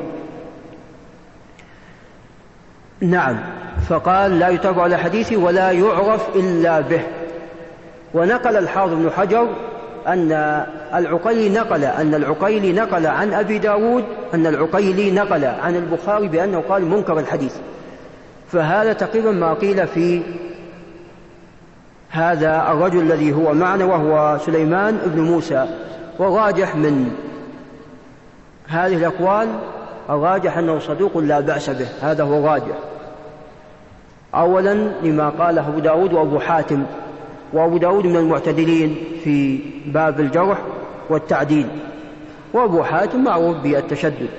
نعم. فقال لا يتابع على حديثي ولا يعرف إلا به. ونقل الحافظ بن حجر أن العقيلي نقل أن العقيلي نقل عن أبي داود أن العقيلي نقل عن البخاري بأنه قال منكر الحديث، فهذا تقريبا ما قيل في هذا الرجل الذي هو معنا وهو سليمان بن موسى. وراجح من هذه الأقوال الراجح أنه صدوق لا بأس به، هذا هو الراجح. أولا لما قاله أبو داود وأبو حاتم، وأبو داود من المعتدلين في باب الجرح والتعديل، وأبو حاتم معروف بالتشدد.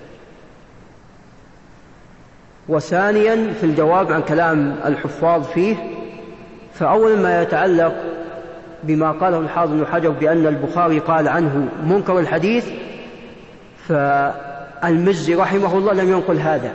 وثانيا في الجواب عن كلام الحفاظ فيه، فأولا ما يتعلق بما قاله الحافظ بن حجر بأن البخاري قال عنه منكر الحديث، فالمزي رحمه الله لم ينقل هذا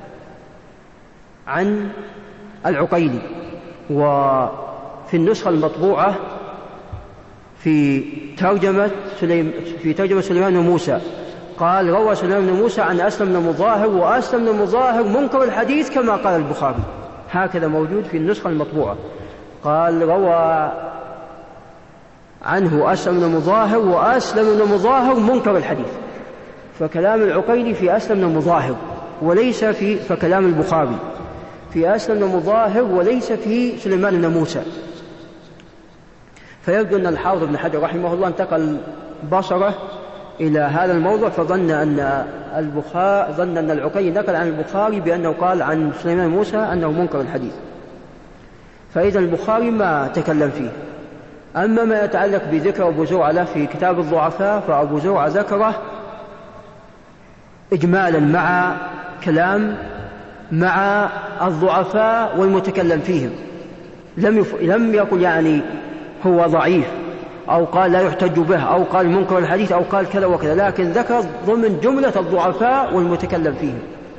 عن العقيلي. وفي النسخة المطبوعة في ترجمة سليم في ترجمة سليمان بن موسى قال روى سليمان بن موسى عن أسلم بن مظاهر، وأسلم بن مظاهر منكر الحديث كما قال البخاري، هكذا موجود في النسخة المطبوعة. قال روى عنه أسلم بن مظاهر، وأسلم بن مظاهر منكر الحديث، فكلام العقيلي في أسلم بن مظاهر وليس في فكلام البخاري في أسلم بن مظاهر وليس في سليمان بن موسى. فيبدو أن الحافظ بن حجر رحمه الله انتقل بصره إلى هذا الموضوع، فظن أن البخاري ظن أن العقيلي نقل عن البخاري بأنه قال عن سليمان بن موسى أنه منكر الحديث، فإذا البخاري ما تكلم فيه. أما ما يتعلق بذكر أبو زرعة له في كتاب الضعفاء، فأبو زرعة ذكره إجمالا مع كلام مع الضعفاء والمتكلم فيهم، لم يف... لم يقل يعني هو ضعيف أو قال لا يحتج به أو قال منكر الحديث أو قال كذا وكذا، لكن ذكر ضمن جملة الضعفاء والمتكلم فيهم.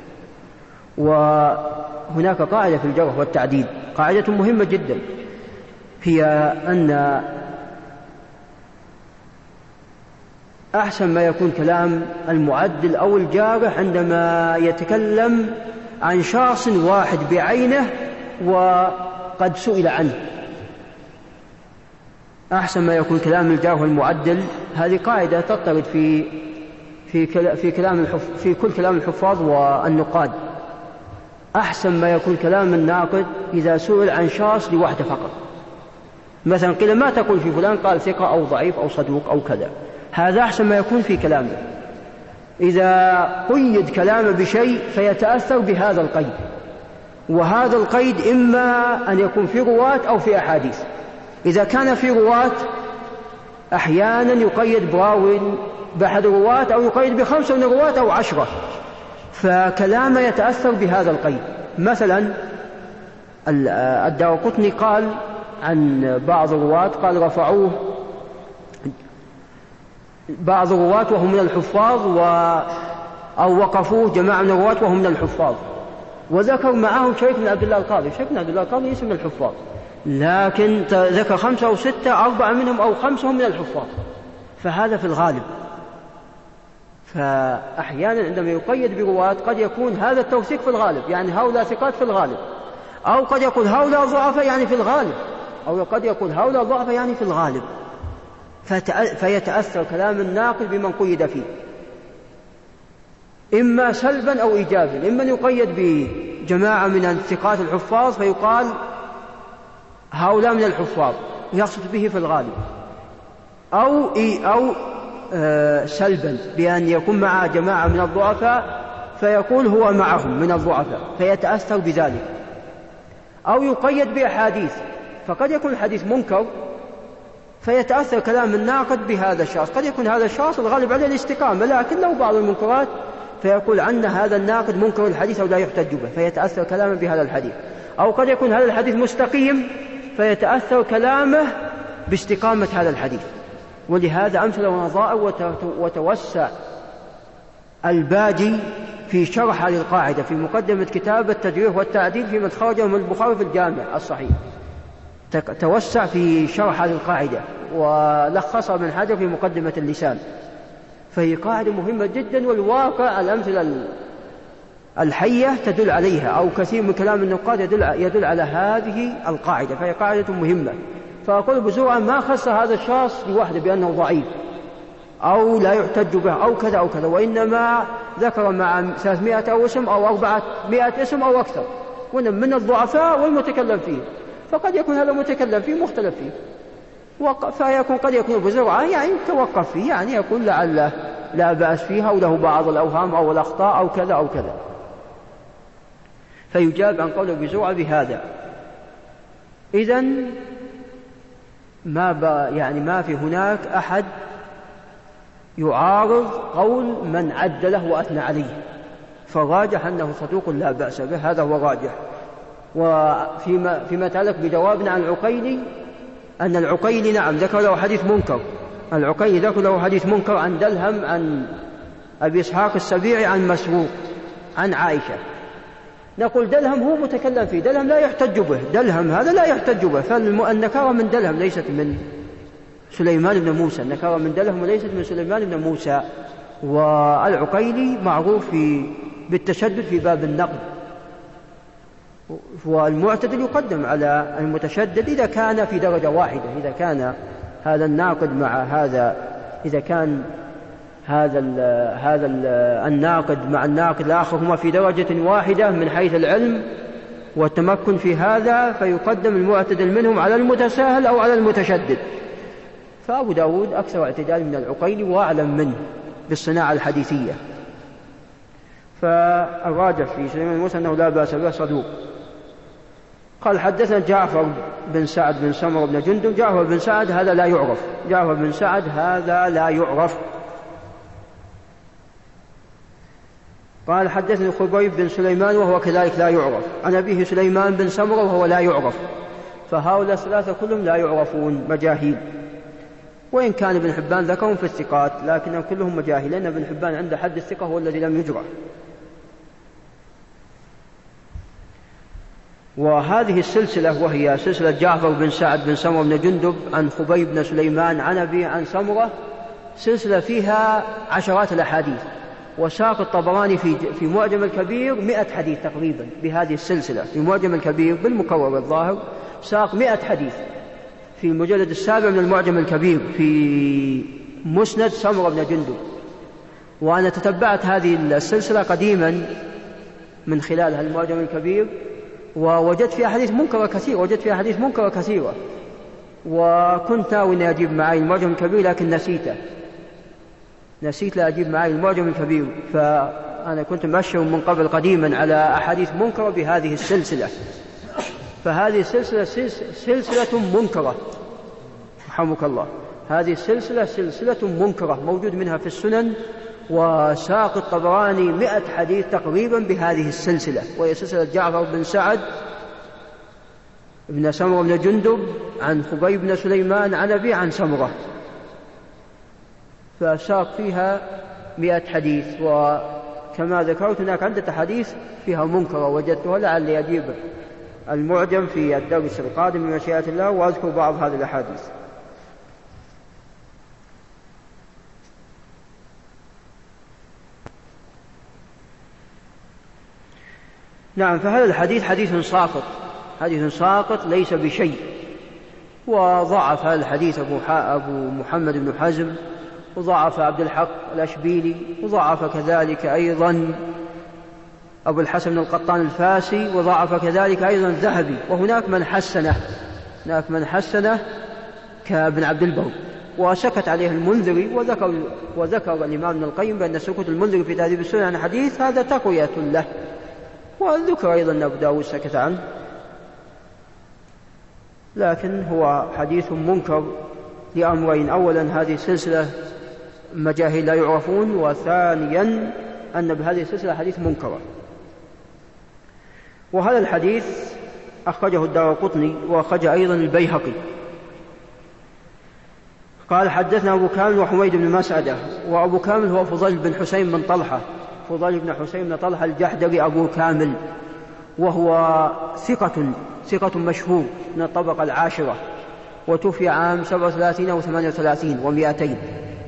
وهناك قاعدة في الجرح والتعديل، قاعدة مهمة جدا، هي أن أحسن ما يكون كلام المعدل أو الجارح عندما يتكلم عن شخص واحد بعينه وقد سئل عنه، أحسن ما يكون كلام الجارح والمعدل. هذه قاعدة تضطرد في في في كلام الحف في كل كلام الحفاظ والنقاد. أحسن ما يكون كلام الناقد إذا سئل عن شخص لوحده فقط، مثلا قيل ما تقول في فلان، قال ثقة أو ضعيف أو صدوق أو كذا، هذا أحسن ما يكون في كلامه. إذا قيد كلامه بشيء فيتأثر بهذا القيد، وهذا القيد إما أن يكون في رواة أو في أحاديث. إذا كان في رواة أحيانا يقيد براو بأحد الرواة أو يقيد بخمسة من الرواة أو عشرة، فكلامه يتأثر بهذا القيد. مثلا الدارقطني قال عن بعض الرواة، قال رفعوه بعض الرواة وهم من الحفاظ و أو وقفوه جماعة من الرواة وهم من الحفاظ، وذكر معهم شريك بن عبد الله القاضي. شريك بن عبد الله القاضي ليس من الحفاظ، لكن ذكر خمسة أو ستة، أربعة منهم أو خمسة هم من الحفاظ، فهذا في الغالب. فأحيانا عندما يقيد برواة قد يكون هذا التوثيق في الغالب، يعني هؤلاء ثقات في الغالب، أو قد يقول هؤلاء ضعفاء يعني في الغالب، أو قد يقول هؤلاء ضعفاء يعني في الغالب. فيتأثر كلام الناقد بمن قيد فيه إما سلبا أو إيجابا. إما يقيد بجماعة من الثقات الحفاظ فيقال هؤلاء من الحفاظ يقصد به في الغالب، أو إي أو آه سلبا بأن يكون مع جماعة من الضعفاء فيقول هو معهم من الضعفاء فيتأثر بذلك، أو يقيد بأحاديث فقد يكون الحديث منكر فيتأثر كلام الناقد بهذا الشخص. قد يكون هذا الشخص الغالب عليه الاستقامة لكن له بعض المنكرات فيقول عنا هذا الناقد منكر الحديث أو لا يحتج به فيتأثر كلامه بهذا الحديث. أو قد يكون هذا الحديث مستقيم فيتأثر كلامه باستقامة هذا الحديث. ولهذا أمثل ونظائر وتوسع الباجي في شرح هذه القاعدة في مقدمة كتاب التجريح والتعديل فيما خرجه من البخاري في الجامع الصحيح، توسع في شرح هذه القاعدة ولخصها من حجر في مقدمة اللسان. فهي قاعدة مهمة جدا، والواقع الأمثلة الحية تدل عليها، أو كثير من كلام النقاد يدل, يدل على هذه القاعدة، فهي قاعدة مهمة. فأقول بزرعة ما خص هذا الشخص لوحده بأنه ضعيف أو لا يحتج به أو كذا أو كذا، وإنما ذكر مع ثلاثمائة أو اسم أو أربعمائة اسم أو أكثر من الضعفاء والمتكلم فيه، فقد يكون هذا المتكلم فيه مختلف فيه، فيكون قد يكون بزرعة يعني توقف فيه، يعني يقول لعله لا بأس فيها أو له بعض الأوهام أو الأخطاء أو كذا أو كذا، فيجاب عن قوله بزرعة بهذا. إذن ما يعني ما في هناك أحد يعارض قول من عدله وأثنى عليه، فالراجح أنه صدوق لا بأس به، هذا هو الراجح. وفيما فيما يتعلق بجوابنا عن العقيلي أن العقيلي نعم ذكر له حديث منكر، العقيلي ذكر له حديث منكر عن دلهم عن أبي إسحاق السبيعي عن مسروق عن عائشة. نقول دلهم هو متكلم فيه، دلهم لا يحتج به، دلهم هذا لا يحتج به، فالنكارة من دلهم ليست من سليمان بن موسى، النكارة من دلهم وليست من سليمان بن موسى. والعقيلي معروف في بالتشدد في باب النقد، والمعتدل يقدم على المتشدد إذا كان في درجة واحدة، إذا كان هذا الناقد مع هذا، إذا كان هذا ال هذا ال الناقد مع الناقد الآخر هما في درجة واحدة من حيث العلم والتمكن في هذا، فيقدم المعتدل منهم على المتساهل أو على المتشدد. فأبو داود أكثر اعتدال من العقيلي وأعلم منه بالصناعة الحديثية. فالراجح في سليمان موسى أنه لا بأس به صدوق. قال حدثنا جعفر بن سعد بن سمر بن جندب. جعفر بن سعد هذا لا يعرف، جعفر بن سعد هذا لا يعرف. قال حدثني خبيب بن سليمان وهو كذلك لا يعرف، عن أبيه سليمان بن سمر وهو لا يعرف. فهؤلاء الثلاثة كلهم لا يعرفون، مجاهيل، وإن كان ابن حبان ذكرهم في الثقات لكنهم كلهم مجاهيل، لأن ابن حبان عند حد الثقة هو الذي لم يجرح. وهذه السلسلة وهي سلسلة جعفر بن سعد بن سمرة بن جندب عن خبيب بن سليمان عن أبيه عن سمرة، سلسلة فيها عشرات الأحاديث، وساق الطبراني في في معجم الكبير مئة حديث تقريبا بهذه السلسلة، في معجم الكبير بالمكرر الظاهر ساق مئة حديث في المجلد السابع من المعجم الكبير في مسند سمرة بن جندب. وأنا تتبعت هذه السلسلة قديما من خلالها المعجم الكبير، ووجدت فيها حديث منكرة كثيرة، وجدت فيها حديث منكرة كثيرة، وكنت ناوي أن أجيب معي المعجم الكبير لكن نسيته، نسيت لا أجيب معي المعجم الكبير. فأنا كنت مؤشر من قبل قديما على أحاديث منكرة بهذه السلسلة، فهذه السلسلة سلسلة منكرة رحمك الله، هذه السلسلة سلسلة منكرة موجود منها في السنن، وساق الطبراني مئة حديث تقريبا بهذه السلسلة، وهي سلسلة جعفر بن سعد بن سمرة بن جندب عن خبيب بن سليمان عن أبي عن سمرة، فساق فيها مئة حديث. وكما ذكرت هناك عدة حديث فيها منكرة وجدتها، لعلي أجيب المعجم في الدرس القادم من مشيئة الله وأذكر بعض هذه الأحاديث. نعم، فهذا الحديث حديث ساقط، حديث ساقط ليس بشيء، وضعف هذا الحديث أبو, أبو محمد بن حزم، وضعف عبد الحق الأشبيلي، وضعف كذلك أيضا أبو الحسن بن القطان الفاسي، وضعف كذلك أيضا الذهبي. وهناك من حسنه هناك من حسنه كابن عبد البر، وسكت عليه المنذري، وذكر, وذكر الإمام ابن القيم بأن سكوت المنذري في تهذيب السنن عن حديث هذا تقوية له، وذكر أيضا أن أبو داود سكت عنه، لكن هو حديث منكر لأمرين: أولا هذه سلسلة مجاهيل لا يعرفون، وثانيا أن بهذه السلسلة حديث منكر. وهذا الحديث أخرجه الدارقطني وأخرج أيضا البيهقي. قال: حدثنا أبو كامل وحميد بن مسعدة. وأبو كامل هو فضيل بن حسين بن طلحة فضيل بن حسين بن طلحة الجحدري أبو كامل، وهو ثقة ثقة مشهور من الطبقة العاشرة، وتوفي عام سبعة وثلاثين أو ثمانية وثلاثين ومئتين،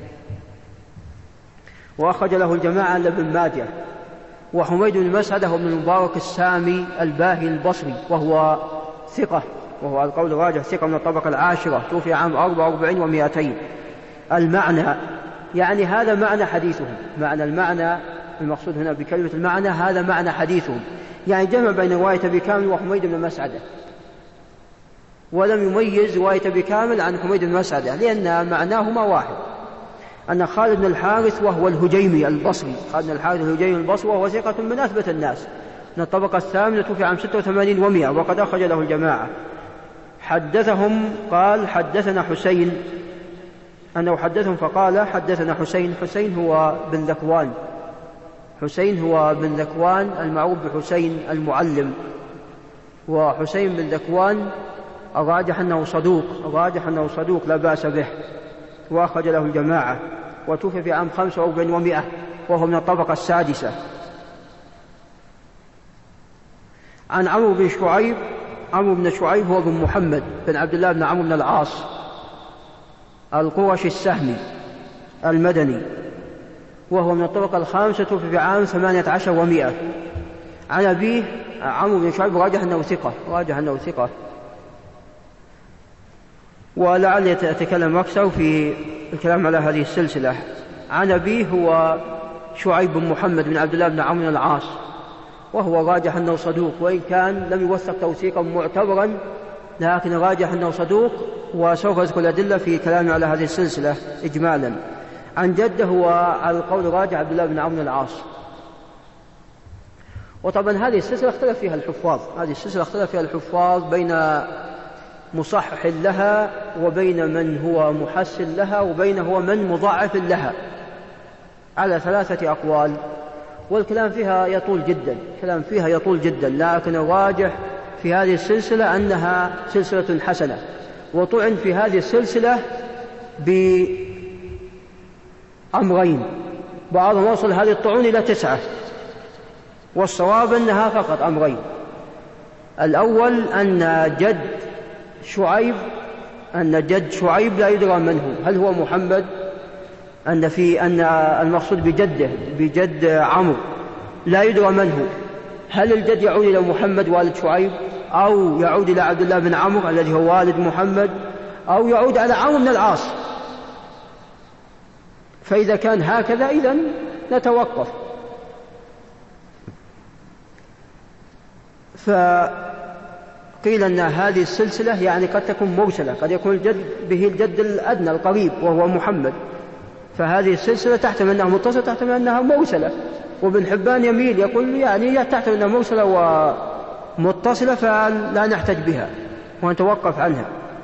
وأخرج له الجماعة لابن ماجه. وحميد بن مسعدة هو ابن المبارك السامي الباهي البصري، وهو ثقة، وهو القول راجح، ثقة من الطبقة العاشرة، توفي عام أربعة وأربعين ومئتين. المعنى يعني هذا معنى حديثهم، معنى المعنى المقصود هنا بكلمة المعنى هذا معنى حديثهم، يعني جمع بين رواية أبي كامل وحميد بن مسعدة، ولم يميز رواية أبي كامل عن حميد بن مسعدة، لأن معناهما واحد، أن خالد بن الحارث وهو الهجيمي البصري، خالد بن الحارث الهجيمي البصري، وهو ثقة من أثبت الناس من الطبقة الثامنة، توفي عام ستة وثمانين ومئة، وقد أخرج له الجماعة. حدثهم قال: حدثنا حسين، أنه حدثهم فقال: حدثنا حسين. حسين هو بن ذكوان حسين هو بن ذكوان المعروف بحسين المعلم، وحسين بن ذكوان الراجح أنه صدوق الراجح أنه صدوق لا بأس به، وأخرج له الجماعة، وتوفي في عام خمسة وأربعين ومئة، وهو من الطبقة السادسة. عن عمرو بن شعيب عمرو بن شعيب هو بن محمد بن عبد الله بن عمرو بن العاص القرشي السهمي المدني، وهو من الطبقة الخامسة، توفي في عام ثمانية عشر ومئة. عن أبيه عمرو بن شعيب راجح أنه ثقة راجح أنه ثقة ولعل يتكلم أكثر في الكلام على هذه السلسلة. عن أبيه هو شعيب بن محمد بن عبد الله بن عمرو بن العاص، وهو راجح أنه صدوق، وإن كان لم يوثق توثيقا معتبرا، لكن راجح أنه صدوق، وسوف أذكر الأدلة في كلامي على هذه السلسلة إجمالا. عن جده هو على القول راجح عبد الله بن عمرو بن العاص. وطبعا هذه السلسلة اختلف فيها الحفاظ هذه السلسلة اختلف فيها الحفاظ بين مصحح لها، وبين من هو محسن لها، وبين هو من مضاعف لها، على ثلاثة أقوال، والكلام فيها يطول جدا الكلام فيها يطول جدا لكن الراجح في هذه السلسلة أنها سلسلة حسنة. وطعن في هذه السلسلة بأمرين، بعضهم وصل هذه الطعون إلى تسعة، والصواب أنها فقط أمرين. الأول أن جد شعيب أن جد شعيب لا يدرى من هو، هل هو محمد، أن في أن المقصود بجده بجد عمرو لا يدرى من هو، هل الجد يعود إلى محمد والد شعيب، أو يعود إلى عبد الله بن عمرو الذي هو والد محمد، أو يعود على عمرو بن العاص. فإذا كان هكذا إذن نتوقف. فقيل أن هذه السلسلة يعني قد تكون مرسلة، قد يكون الجد به الجد الأدنى القريب وهو محمد، فهذه السلسلة تحتمل أنها متصلة، تحتمل أنها مرسلة. وابن حبان يميل يقول يعني تحتمل أنها مرسلة ومتصلة فلا نحتج بها ونتوقف عنها.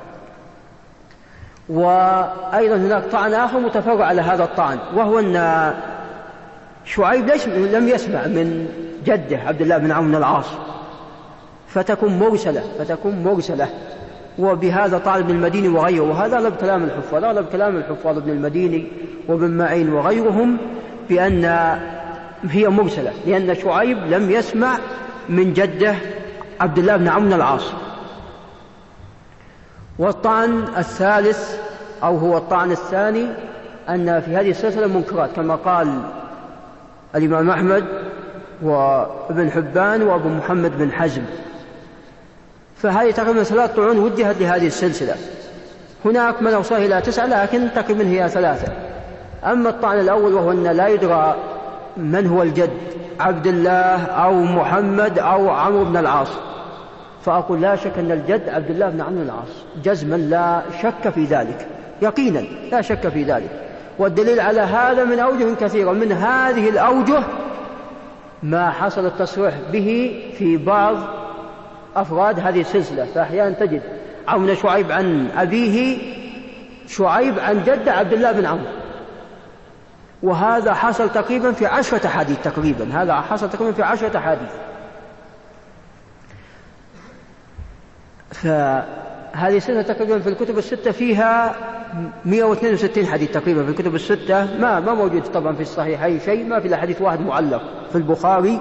وأيضا هناك طعن آخر متفرع على هذا الطعن، وهو أن شعيب لم يسمع من جده عبد الله بن عمرو بن العاص، فتكون مرسلة فتكون مرسلة وبهذا طعن ابن المديني وغيره، وهذا أغلب كلام الحفاظ أغلب كلام الحفاظ ابن المديني وابن معين وغيرهم بأن هي مرسلة، لأن شعيب لم يسمع من جده عبد الله بن عمرو بن العاص. والطعن الثالث أو هو الطعن الثاني أن في هذه السلسلة منكرات، كما قال الإمام أحمد وابن حبان وابو محمد بن حزم. فهذه تقريبا ثلاث طعون وجهت لهذه السلسلة. هناك من أوصاه إلى تسعة لكن تقريبا هي ثلاثة. أما الطعن الأول وهو أن لا يدرى من هو الجد، عبد الله أو محمد أو عمرو بن العاص، فأقول لا شك أن الجد عبد الله بن عمرو بن العاص جزما، لا شك في ذلك، يقينا لا شك في ذلك. والدليل على هذا من أوجه كثيرة، من هذه الأوجه ما حصل التصريح به في بعض أفراد هذه السلسلة. فأحيانا تجد عمرو بن شعيب عن أبيه، شعيب عن جد عبد الله بن عمرو، وهذا حصل تقريبا في عشرة حديث تقريبا هذا حصل تقريبا في عشرة حديث. فهذه السنة تقريبا في الكتب الستة فيها مئة واثنين وستين حديث تقريبا في الكتب الستة، ما ما موجود طبعا في الصحيحين شيء، ما في إلا حديث واحد معلق في البخاري،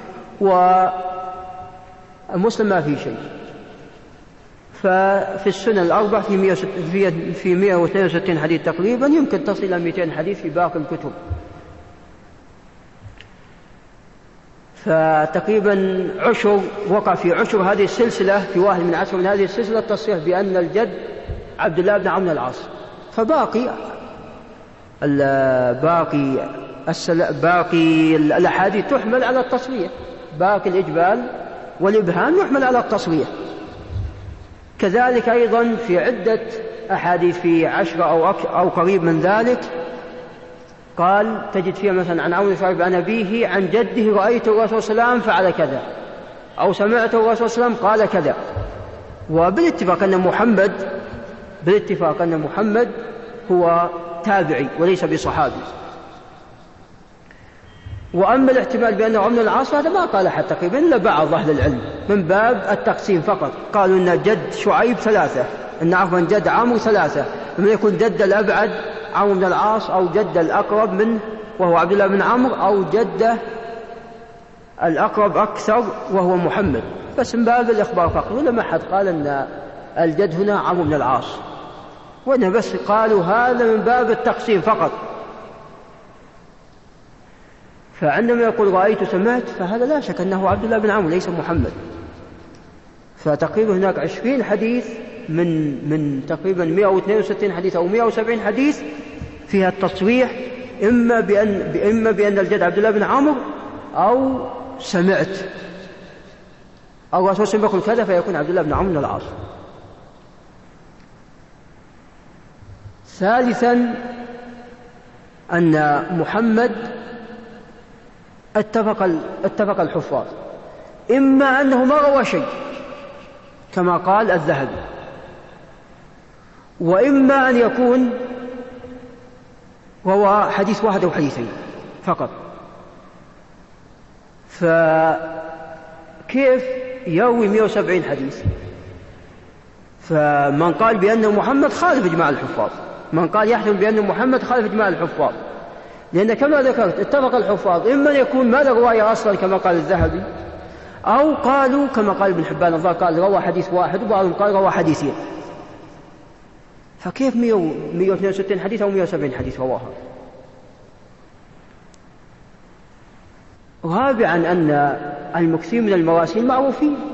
ومسلم ما في شيء. ففي السنة الأربع في في مئة واثنين وستين حديث تقريبا، يمكن تصل إلى مئتين حديث في باقي الكتب. فتقريبا عشر وقع في عشر هذه السلسلة، في واحد من عشر من هذه السلسلة التصريح بأن الجد عبد الله بن عمرو بن العاص. فباقي باقي باقي الأحاديث تحمل على التصريح، باقي الإجبال والإبهام يحمل على التصريح. كذلك أيضا في عدة أحاديث في عشرة أو, أو قريب من ذلك، قال تجد فيها مثلا عن عمرو بن شعيب عن أبيه عن جده رأيت الرسول صلى الله عليه وسلم فعل كذا، أو سمعت الرسول صلى الله عليه وسلم قال كذا. وبالاتفاق أن محمد بالاتفاق أن محمد هو تابعي وليس بصحابي. وأما الاحتمال بأنه عمرو بن العاص هذا ما قال أحد تقريبا إلا بعض أهل العلم من باب التقسيم فقط. قالوا أن جد شعيب ثلاثة، أن عفوا جد عمرو ثلاثة، من يكون جد الأبعد عمرو بن العاص، أو جد الأقرب منه وهو عبد الله بن عمرو، أو جد الأقرب أكثر وهو محمد، بس من باب الإخبار فقط. ولا ما حد قال أن الجد هنا عمرو بن العاص، وأنه بس قالوا هذا من باب التقسيم فقط. فعندما يقول رأيت سمعت فهذا لا شك أنه عبد الله بن عمرو ليس محمد. فتقريبا هناك عشرين حديث من من تقريبا مئة واثنين وستين حديث أو مئة وسبعين حديث فيها التصريح إما بأن إما بأن الجد عبد الله بن عمرو، أو سمعت أو الرسول صلى الله عليه وسلم يقول كذا فيكون عبد الله بن عمرو بن العاص. ثالثا أن محمد اتفق اتفق الحفاظ إما أنه ما روى شيء كما قال الذهبي، وإما أن يكون روى حديث واحد أو حديثين فقط. فكيف يروي مئة وسبعين حديث؟ فمن قال بأن محمد خالف إجماع الحفاظ، من قال يحكم بأن محمد خالف إجماع الحفاظ، لأن كما ذكرت اتفق الحفاظ إما أن يكون ما له رواية أصلا كما قال الذهبي، أو قالوا كما قال ابن حبان الظاهر قال روى حديث واحد، وبعضهم قال روى حديثين. فكيف مئة واثنين وستين حديث أو مئة وسبعين حديث رواها؟ رابعا أن المكثير من المراسيل معروفين،